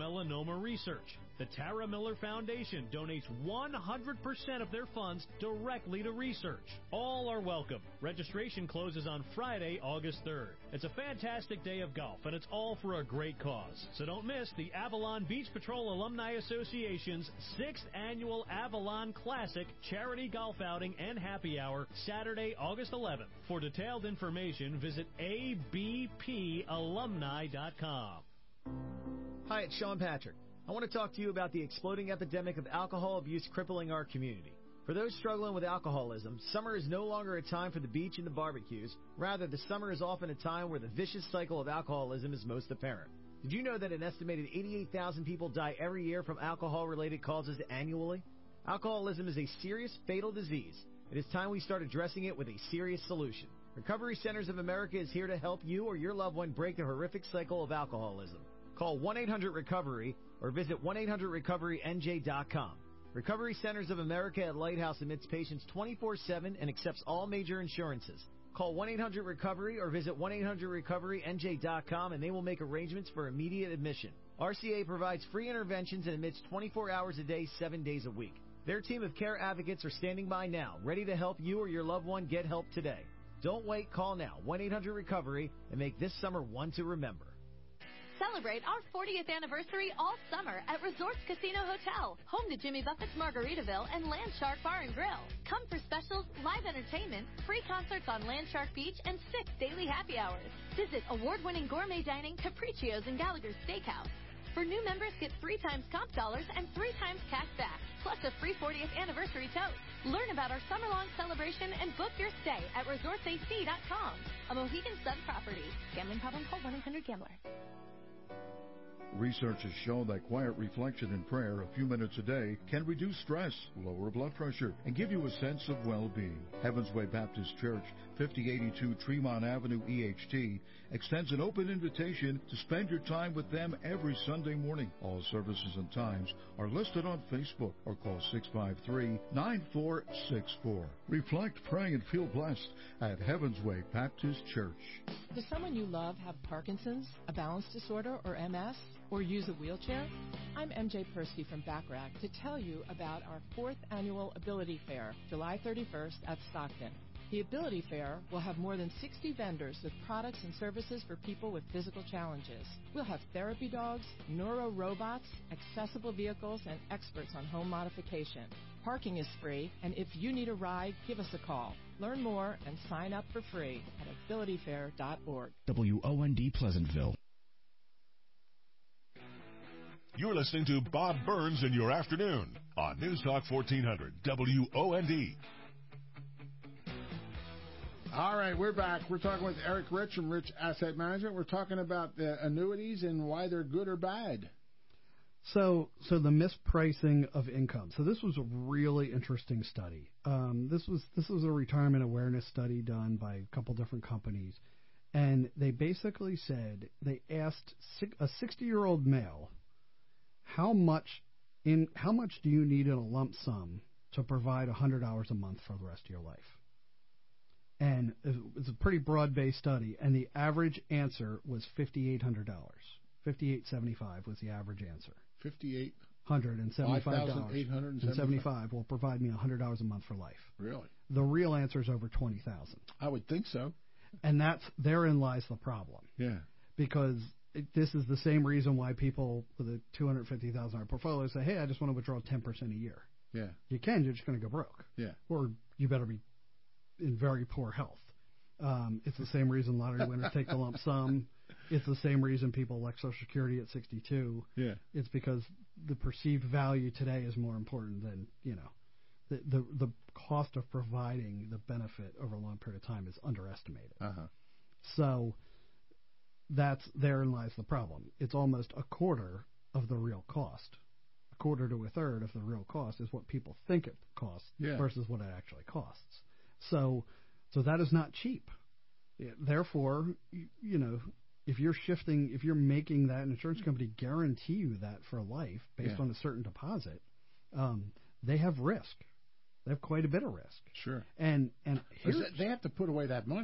melanoma research. The Tara Miller Foundation donates one hundred percent of their funds directly to research. All are welcome. Registration closes on Friday, August third. It's a fantastic day of golf, and it's all for a great cause. So don't miss the Avalon Beach Patrol Alumni Association's sixth Annual Avalon Classic Charity Golf Outing and Happy Hour, Saturday, August eleventh. For detailed information, visit A B P alumni dot com. Hi, it's Sean Patrick. I want to talk to you about the exploding epidemic of alcohol abuse crippling our community. For those struggling with alcoholism, summer is no longer a time for the beach and the barbecues. Rather, the summer is often a time where the vicious cycle of alcoholism is most apparent. Did you know that an estimated eighty-eight thousand people die every year from alcohol-related causes annually? Alcoholism is a serious, fatal disease. It is time we start addressing it with a serious solution. Recovery Centers of America is here to help you or your loved one break the horrific cycle of alcoholism. Call one eight hundred recovery or visit one eight hundred recovery N J dot com. Recovery Centers of America at Lighthouse admits patients twenty-four seven and accepts all major insurances. Call one eight hundred recovery or visit one eight hundred recovery N J dot com and they will make arrangements for immediate admission. R C A provides free interventions and admits twenty-four hours a day, seven days a week. Their team of care advocates are standing by now, ready to help you or your loved one get help today. Don't wait, call now, one eight hundred recovery, and make this summer one to remember. Celebrate our fortieth anniversary all summer at Resorts Casino Hotel, home to Jimmy Buffett's Margaritaville and Landshark Bar and Grill. Come for specials, live entertainment, free concerts on Landshark Beach, and six daily happy hours. Visit award-winning gourmet dining, Capriccio's and Gallagher's Steakhouse. For new members, get three times comp dollars and three times cash back, plus a free fortieth anniversary tote. Learn about our summer-long celebration and book your stay at resorts A C dot com. A Mohegan Sun property. Gambling problem? Call one eight hundred gambler. Research has shown that quiet reflection and prayer a few minutes a day can reduce stress, lower blood pressure, and give you a sense of well-being. Heaven's Way Baptist Church, fifty eighty-two Tremont Avenue, E H T, extends an open invitation to spend your time with them every Sunday morning. All services and times are listed on Facebook or call six five three, nine four six four. Reflect, pray, and feel blessed at Heaven's Way Baptist Church. Does someone you love have Parkinson's, a balance disorder, or M S, or use a wheelchair? I'm M J Persky from Backrack to tell you about our fourth annual Ability Fair, July thirty-first at Stockton. The Ability Fair will have more than sixty vendors with products and services for people with physical challenges. We'll have therapy dogs, neuro robots, accessible vehicles, and experts on home modification. Parking is free, and if you need a ride, give us a call. Learn more and sign up for free at ability fair dot org. W O N D Pleasantville. You're listening to Bob Burns in your afternoon on News Talk fourteen hundred W O N D. All right, we're back. We're talking with Eric Rich from Rich Asset Management. We're talking about the annuities and why they're good or bad. So, so the mispricing of income. So this was a really interesting study. Um, this was this was a retirement awareness study done by a couple different companies, and they basically said they asked a sixty-year-old male, how much in how much do you need in a lump sum to provide one hundred hours a month for the rest of your life? And it's a pretty broad-based study, and the average answer was fifty-eight hundred dollars. fifty-eight seventy-five was the average answer. fifty-eight hundred seventy-five dollars and seventy-five will provide me one hundred hours a month for life. Really? The real answer is over twenty thousand. I would think so. And that's therein lies the problem. Yeah. Because it, this is the same reason why people with a two hundred fifty thousand dollars portfolio say, hey, I just want to withdraw ten percent a year. Yeah. You can, you're just going to go broke. Yeah. Or you better be in very poor health. Um, it's the same reason lottery winners take the lump sum. It's the same reason people elect Social Security at sixty-two. Yeah. It's because the perceived value today is more important than, you know, the the, the cost of providing the benefit over a long period of time is underestimated. Uh-huh. So that's therein lies the problem. It's almost a quarter of the real cost. A quarter to a third of the real cost is what people think it costs yeah. versus what it actually costs. So, so that is not cheap. It, therefore, you, you know, if you're shifting, if you're making that insurance company guarantee you that for life based yeah. on a certain deposit, um, they have risk. They have quite a bit of risk. Sure. And and they have to put away that money.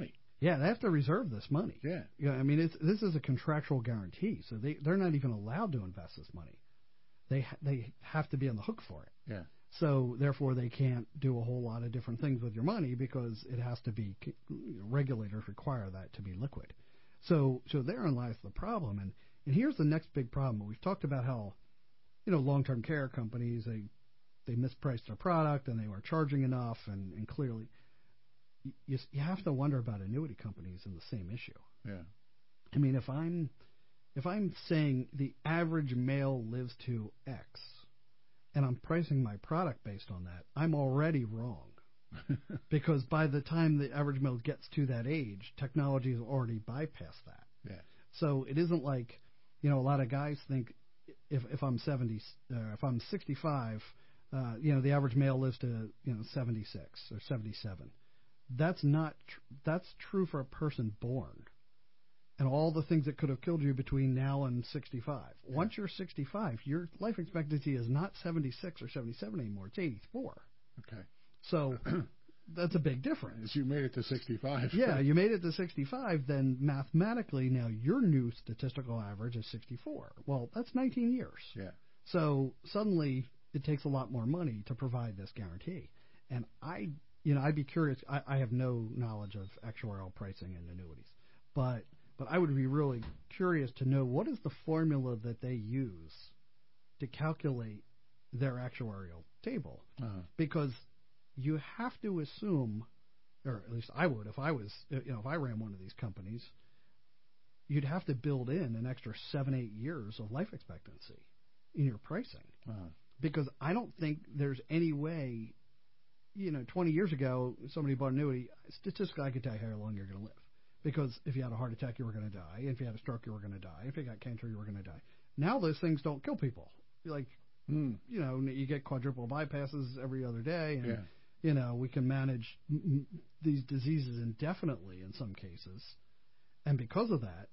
Yeah, they have to reserve this money. Yeah. Yeah, I mean, it's, this is a contractual guarantee, so they, they're not even allowed to invest this money. They ha- they have to be on the hook for it. Yeah. So, therefore, they can't do a whole lot of different things with your money because it has to be, you know, regulators require that to be liquid. So, so therein lies the problem. And, and here's the next big problem. We've talked about how, you know, long-term care companies, they they mispriced their product and they weren't charging enough, and, and clearly you, you have to wonder about annuity companies in the same issue. Yeah. I mean, if I'm if I'm saying the average male lives to X, and I'm pricing my product based on that, I'm already wrong. Because by the time the average male gets to that age, technology has already bypassed that. Yeah. So it isn't like, you know, a lot of guys think if if I'm seventy, uh, if I'm sixty-five, uh, you know, the average male lives to, you know, seventy-six or seventy-seven. That's not tr- that's true for a person born, and all the things that could have killed you between now and sixty-five. Yeah. Once you're sixty-five, your life expectancy is not seventy-six or seventy-seven anymore. It's eighty-four. Okay. So that's a big difference. You made it to sixty-five. Yeah, you made it to sixty-five, then mathematically now your new statistical average is sixty-four. Well, that's nineteen years. Yeah. So suddenly it takes a lot more money to provide this guarantee. And I, you know, I'd be curious. I, I have no knowledge of actuarial pricing and annuities, but but I would be really curious to know what is the formula that they use to calculate their actuarial table, uh-huh. because you have to assume, or at least I would if I was, you know, if I ran one of these companies, you'd have to build in an extra seven, eight years of life expectancy in your pricing. Uh-huh. Because I don't think there's any way, you know, twenty years ago, somebody bought an annuity, statistically I could tell you how long you're going to live. Because if you had a heart attack, you were going to die. If you had a stroke, you were going to die. If you got cancer, you were going to die. Now those things don't kill people. Like, mm. you know, you get quadruple bypasses every other day. And, yeah. you know, we can manage m- these diseases indefinitely in some cases. And because of that,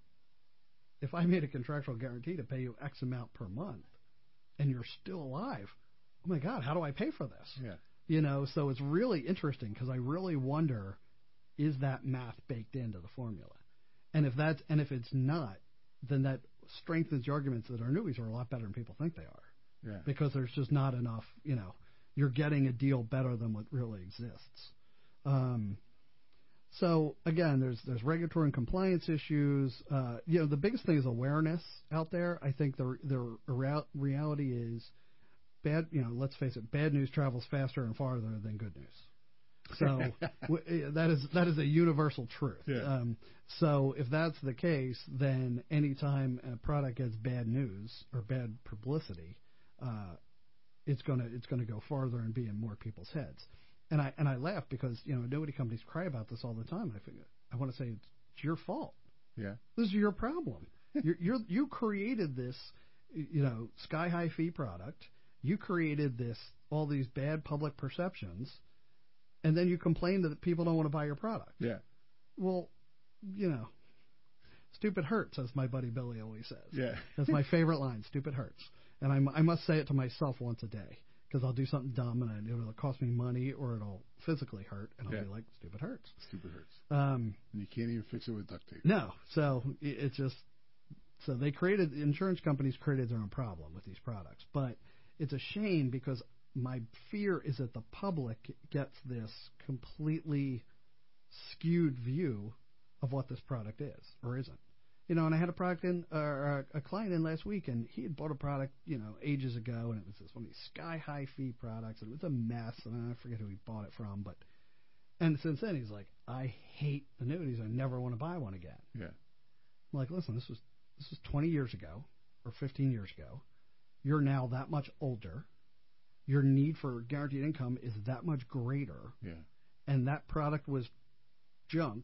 if I made a contractual guarantee to pay you X amount per month and you're still alive, oh my God, how do I pay for this? Yeah. You know, so it's really interesting because I really wonder, is that math baked into the formula? And if that's, and if it's not, then that strengthens the arguments that our annuities are a lot better than people think they are. Yeah. Because there's just not enough, you know, you're getting a deal better than what really exists. Um, so again, there's there's regulatory and compliance issues. Uh, you know, the biggest thing is awareness out there. I think the the reality is bad. You know, let's face it, bad news travels faster and farther than good news. So w- that is that is a universal truth. Yeah. Um, so if that's the case, then anytime a product gets bad news or bad publicity, uh, it's gonna it's gonna go farther and be in more people's heads. And I and I laugh because, you know, annuity companies cry about this all the time. And I figure I want to say it's, it's your fault. Yeah. This is your problem. you're, you're you created this, you know, sky high fee product. You created this all these bad public perceptions. And then you complain that people don't want to buy your product. Yeah. Well, you know, stupid hurts, as my buddy Billy always says. Yeah. That's my favorite line, stupid hurts. And I'm, I must say it to myself once a day because I'll do something dumb and it'll cost me money or it'll physically hurt. And I'll yeah. be like, stupid hurts. Stupid hurts. Um, and you can't even fix it with duct tape. No. So it's just, so they created, insurance companies created their own problem with these products. But it's a shame because my fear is that the public gets this completely skewed view of what this product is or isn't. You know, and I had a product in, or uh, a client in last week, and he had bought a product, you know, ages ago, and it was this one of these sky-high fee products, and it was a mess, and I forget who he bought it from, but, and since then he's like, I hate annuities, I never want to buy one again. Yeah. I'm like, listen, this was this was twenty years ago, or fifteen years ago. You're now that much older. Your need for guaranteed income is that much greater. Yeah. And that product was junk.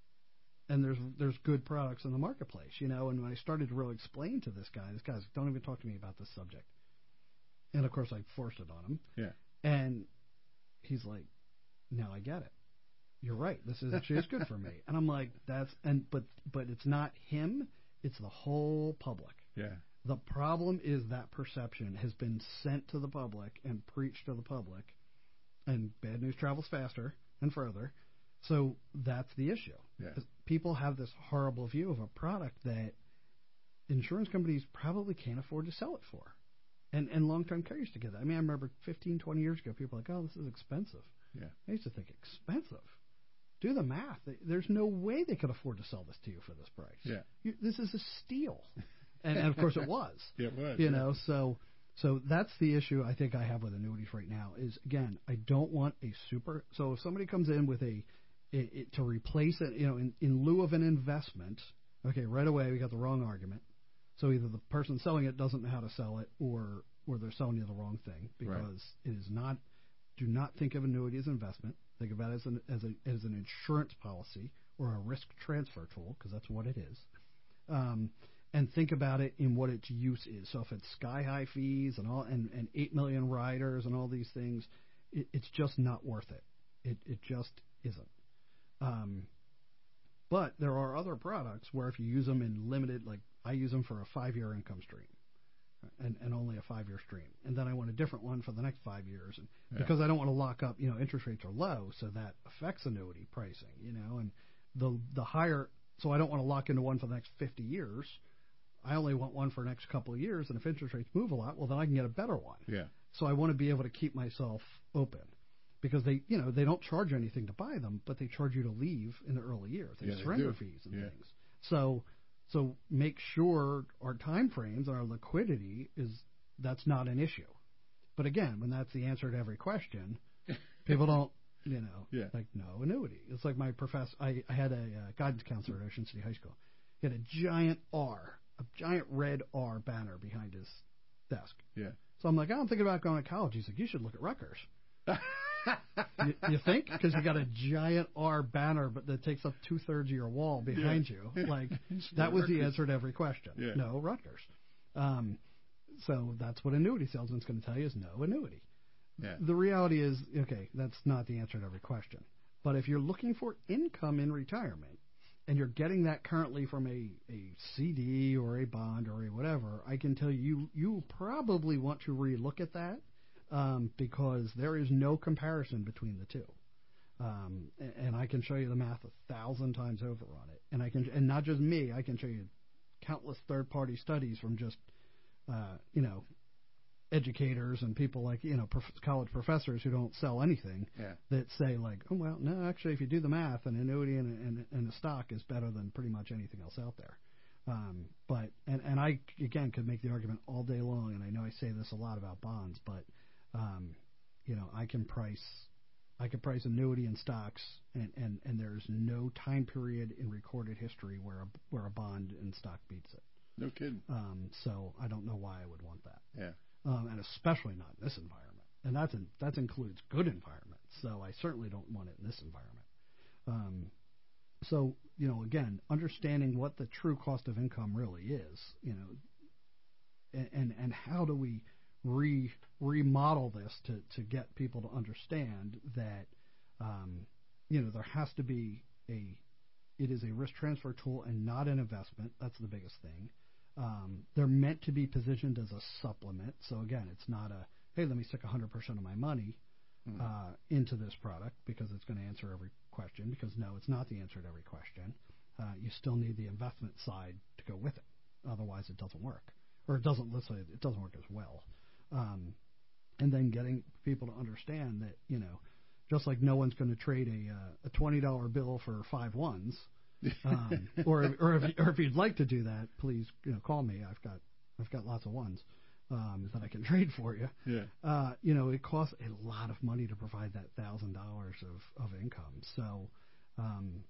And there's there's good products in the marketplace, you know. And when I started to really explain to this guy, this guy's like, don't even talk to me about this subject. And of course, I forced it on him. Yeah. And he's like, now I get it. You're right. This is actually is good for me. And I'm like, that's and but but it's not him. It's the whole public. Yeah. The problem is that perception has been sent to the public and preached to the public, and bad news travels faster and further. So that's the issue. Yeah. People have this horrible view of a product that insurance companies probably can't afford to sell it for. And and long-term care used to get that. I mean, I remember fifteen, twenty years ago, people were like, oh, this is expensive. Yeah. I used to think, expensive? Do the math. There's no way they could afford to sell this to you for this price. Yeah. You, this is a steal. and, and, of course, it was. It was. You yeah. know, so so that's the issue I think I have with annuities right now is, again, I don't want a super – so if somebody comes in with a it, it, – to replace it, you know, in, in lieu of an investment, okay, right away we got the wrong argument. So either the person selling it doesn't know how to sell it or or they're selling you the wrong thing because right. it is not – do not think of annuity as investment. Think about it as an, as, a, as an insurance policy or a risk transfer tool because that's what it is. Um, and think about it in what its use is. So if it's sky-high fees and all and, and eight million riders and all these things, it, it's just not worth it. It, it just isn't. Um, but there are other products where if you use them in limited, like I use them for a five-year income stream. And, and only a five-year stream. And then I want a different one for the next five years. And yeah. Because I don't want to lock up, you know, interest rates are low, so that affects annuity pricing, you know. And the the higher, so I don't want to lock into one for the next fifty years. I only want one for the next couple of years. And if interest rates move a lot, well, then I can get a better one. Yeah. So I want to be able to keep myself open. Because they, you know, they don't charge anything to buy them, but they charge you to leave in the early years. They yeah, have surrender they fees and yeah. things. So... So make sure our time frames, our liquidity is that's not an issue. But again, when that's the answer to every question, people don't, you know, yeah. like no annuity. It's like my professor. I, I had a uh, guidance counselor at Ocean City High School. He had a giant R, a giant red R banner behind his desk. Yeah. So I'm like, oh, I'm thinking about going to college. He's like, you should look at Rutgers. you, you think? Because you got a giant R banner, but that takes up two thirds of your wall behind yeah. you. Like that was the answer to every question. Yeah. No, Rutgers. Um, so that's what annuity salesman's going to tell you is no annuity. Yeah. The reality is, okay, that's not the answer to every question. But if you're looking for income in retirement and you're getting that currently from a, a C D or a bond or a whatever, I can tell you you probably want to relook at that. Um, because there is no comparison between the two, um, and, and I can show you the math a thousand times over on it, and I can, and not just me, I can show you countless third-party studies from just, uh, you know, educators and people like you know prof- college professors who don't sell anything yeah. that say like, oh well, no, actually, if you do the math, an annuity and a, and, and a stock is better than pretty much anything else out there. Um, but and, and I again could make the argument all day long, and I know I say this a lot about bonds, but Um, you know, I can price, I can price annuity and stocks, and, and, and there's no time period in recorded history where a, where a bond and stock beats it. No kidding. Um, so I don't know why I would want that. Yeah. Um, and especially not in this environment. And that's in, that includes good environments. So I certainly don't want it in this environment. Um, so you know, again, understanding what the true cost of income really is, you know, and and, and how do we Re, remodel this to, to get people to understand that, um, you know, there has to be a, it is a risk transfer tool and not an investment. That's the biggest thing. Um, they're meant to be positioned as a supplement. So again, it's not a, hey, let me stick one hundred percent of my money mm-hmm. uh, into this product because it's going to answer every question. Because no, it's not the answer to every question. Uh, you still need the investment side to go with it. Otherwise, it doesn't work, or it doesn't. Let's say it doesn't work as well. Um, and then getting people to understand that, you know, just like no one's going to trade a uh, a twenty dollar bill for five ones, um, or or if or if you'd like to do that, please you know call me. I've got I've got lots of ones um, that I can trade for you. Yeah. Uh, you know, it costs a lot of money to provide that thousand dollars of of income. So um,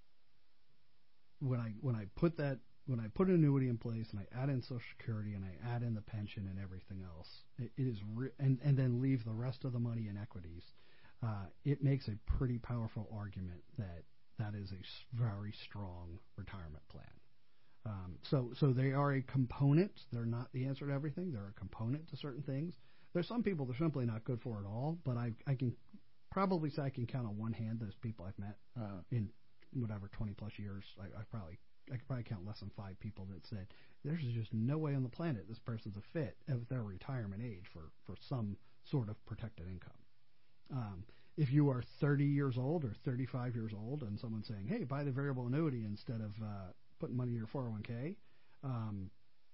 when I when I put that. When I put an annuity in place and I add in Social Security and I add in the pension and everything else, it, it is re- and, and then leave the rest of the money in equities, uh, it makes a pretty powerful argument that that is a very strong retirement plan. Um, so, so they are a component. They're not the answer to everything. They're a component to certain things. There's some people they're simply not good for at all, but I, I can probably say I can count on one hand those people I've met uh-huh. in whatever twenty plus years. I, I probably I could probably count less than five people that said there's just no way on the planet this person's a fit at their retirement age for, for some sort of protected income. Um, if you are thirty years old or thirty-five years old and someone's saying, hey, buy the variable annuity instead of uh, putting money in your four oh one k, um,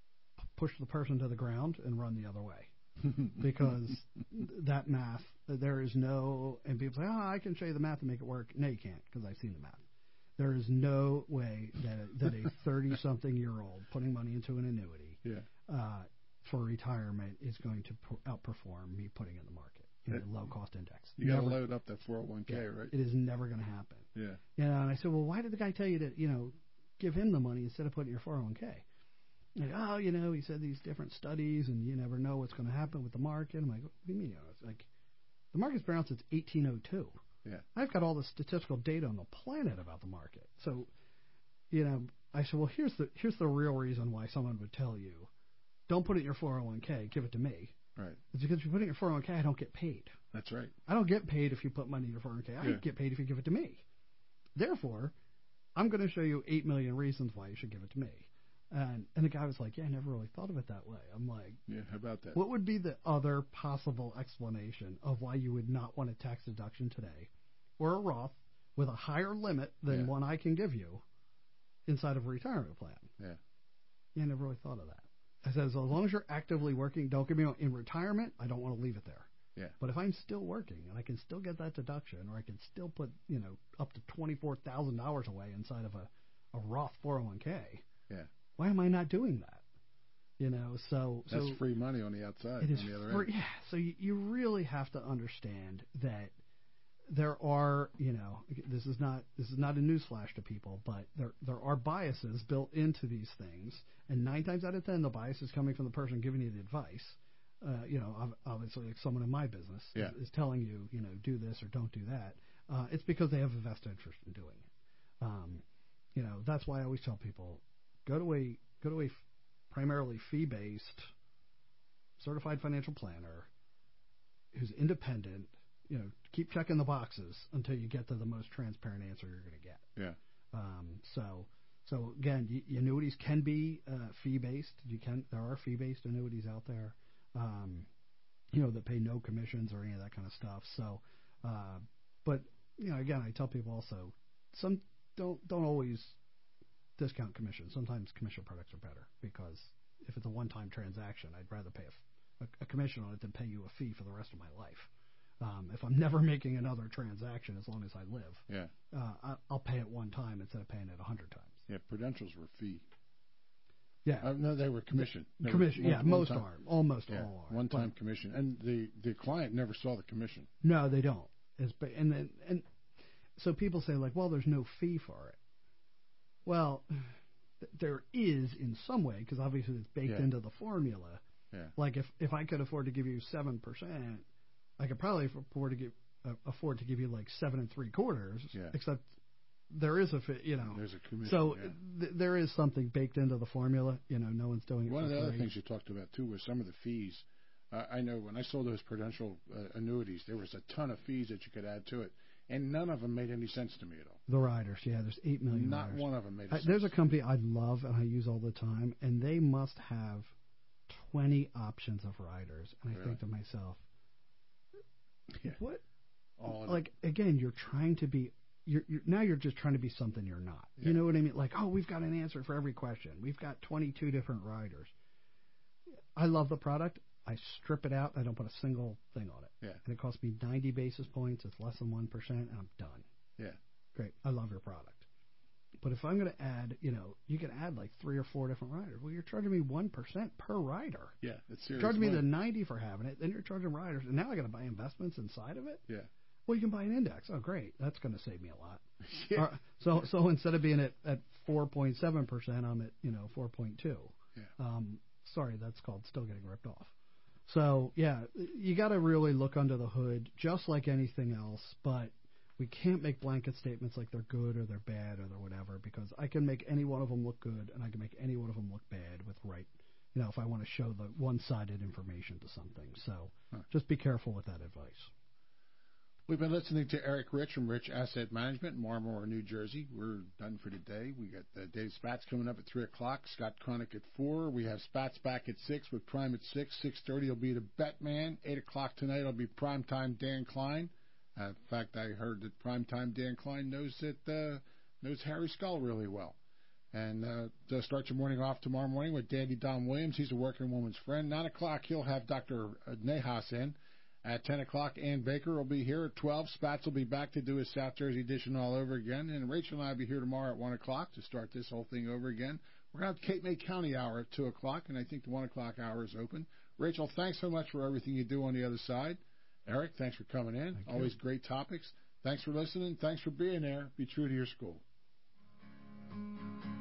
push the person to the ground and run the other way. Because that math, there is no, and people say, oh, I can show you the math and make it work. No, you can't, because I've seen the math. There is no way that, that a thirty-something-year-old putting money into an annuity yeah. uh, for retirement is going to pr- outperform me putting in the market in a low-cost index. You got to load up that four oh one k, yeah, right? It is never going to happen. Yeah. You know, and I said, well, why did the guy tell you to, you know, give him the money instead of putting your four oh one k? Like, oh, you know, he said these different studies, and you never know what's going to happen with the market. I'm like, what do you mean? You know, it's like, the market's been around since eighteen oh two. Yeah. I've got all the statistical data on the planet about the market. So, you know, I said, well, here's the here's the real reason why someone would tell you, don't put it in your four oh one k, give it to me. Right. It's because if you put it in your four oh one k, I don't get paid. That's right. I don't get paid if you put money in your four oh one k. I Yeah. get paid if you give it to me. Therefore, I'm going to show you eight million reasons why you should give it to me. And and the guy was like, yeah, I never really thought of it that way. I'm like, yeah, how about that? What would be the other possible explanation of why you would not want a tax deduction today or a Roth with a higher limit than Yeah. one I can give you inside of a retirement plan? Yeah. Yeah, I never really thought of that. I said, as long as you're actively working, don't get me wrong, in retirement, I don't want to leave it there. Yeah. But if I'm still working and I can still get that deduction, or I can still put, you know, up to twenty-four thousand dollars away inside of a, a Roth four oh one k, yeah. why am I not doing that? You know, so That's so free money on the outside. it is on the other free, end. yeah. So you, you really have to understand that there are, you know, this is not this is not a newsflash to people, but there there are biases built into these things, and nine times out of ten, the bias is coming from the person giving you the advice. Uh, you know, ob- obviously, like someone in my business Yeah. is, is telling you, you know, do this or don't do that. Uh, it's because they have a vested interest in doing it. Um, you know, that's why I always tell people, go to a go to a f- primarily fee-based certified financial planner who's independent. You know, keep checking the boxes until you get to the most transparent answer you're going to get. Yeah. Um, so, so again, y- annuities can be uh, fee-based. You can there are fee-based annuities out there. Um, you know, that pay no commissions or any of that kind of stuff. So, uh, but you know, again, I tell people also, some don't don't always discount commissions. Sometimes commission products are better because if it's a one-time transaction, I'd rather pay a, a, a commission on it than pay you a fee for the rest of my life. Um, if I'm never making another transaction as long as I live, yeah, uh, I, I'll pay it one time instead of paying it a hundred times. Yeah, Prudentials were fee. Yeah, uh, no, they were commission. They commission, were yeah, one, most one time, are, almost yeah, all are. One-time commission, and the the client never saw the commission. No, they don't. It's, and then and so people say like, well, there's no fee for it. Well, th- there is in some way because obviously it's baked Yeah. into the formula. Yeah. Like if if I could afford to give you seven percent, I could probably afford to give uh, afford to give you like seven and three quarters. Yeah. Except there is a fi- you know There's a commission. so yeah. th- there is something baked into the formula. You know, no one's doing it. One of for the other free. things you talked about too was some of the fees. Uh, I know when I sold those Prudential uh, annuities, there was a ton of fees that you could add to it, and none of them made any sense to me at all. The riders, yeah, there's eight million. Not riders. one of them made I, sense. There's a company I love and I use all the time, and they must have twenty options of riders. And I Really? think to myself, Yeah. what? All of Like again, you're trying to be. You're, you're now you're just trying to be something you're not. Yeah. You know what I mean? Like, oh, we've got an answer for every question. We've got twenty-two different riders. I love the product. I strip it out. I don't put a single thing on it. Yeah. And it costs me ninety basis points. It's less than one percent, and I'm done. Yeah. Great. I love your product. But if I'm going to add, you know, you can add like three or four different riders. Well, you're charging me one percent per rider. Yeah, it's You're serious. charging me money. the ninety for having it. Then you're charging riders. And now I got to buy investments inside of it? Yeah. Well, you can buy an index. Oh, great. That's going to save me a lot. Yeah. Uh, so so instead of being at, at four point seven percent, I'm at, you know, four point two. Yeah. Um, sorry, that's called still getting ripped off. So, yeah, you got to really look under the hood, just like anything else, but we can't make blanket statements like they're good or they're bad or they're whatever, because I can make any one of them look good and I can make any one of them look bad with right, you know, if I want to show the one-sided information to something. So Huh. just be careful with that advice. We've been listening to Eric Rich from Rich Asset Management in Marmore, New Jersey. We're done for today. We got uh, Dave Spatz coming up at three o'clock, Scott Cronick at four. We have Spatz back at six with Prime at six. six thirty will be the Bet Man. eight o'clock tonight will be Primetime Dan Klein. Uh, in fact, I heard that primetime Dan Klein knows that uh, knows Harry Scull really well. And uh, to start your morning off tomorrow morning with Dandy Don Williams. He's a working woman's friend. nine o'clock, he'll have Doctor Nahas in. At ten o'clock, Ann Baker will be here. At twelve, Spats will be back to do his South Jersey edition all over again. And Rachel and I will be here tomorrow at one o'clock to start this whole thing over again. We're going to have Cape May County hour at two o'clock, and I think the one o'clock hour is open. Rachel, thanks so much for everything you do on the other side. Eric, thanks for coming in. Thank Always you. Great topics. Thanks for listening. Thanks for being there. Be true to your school.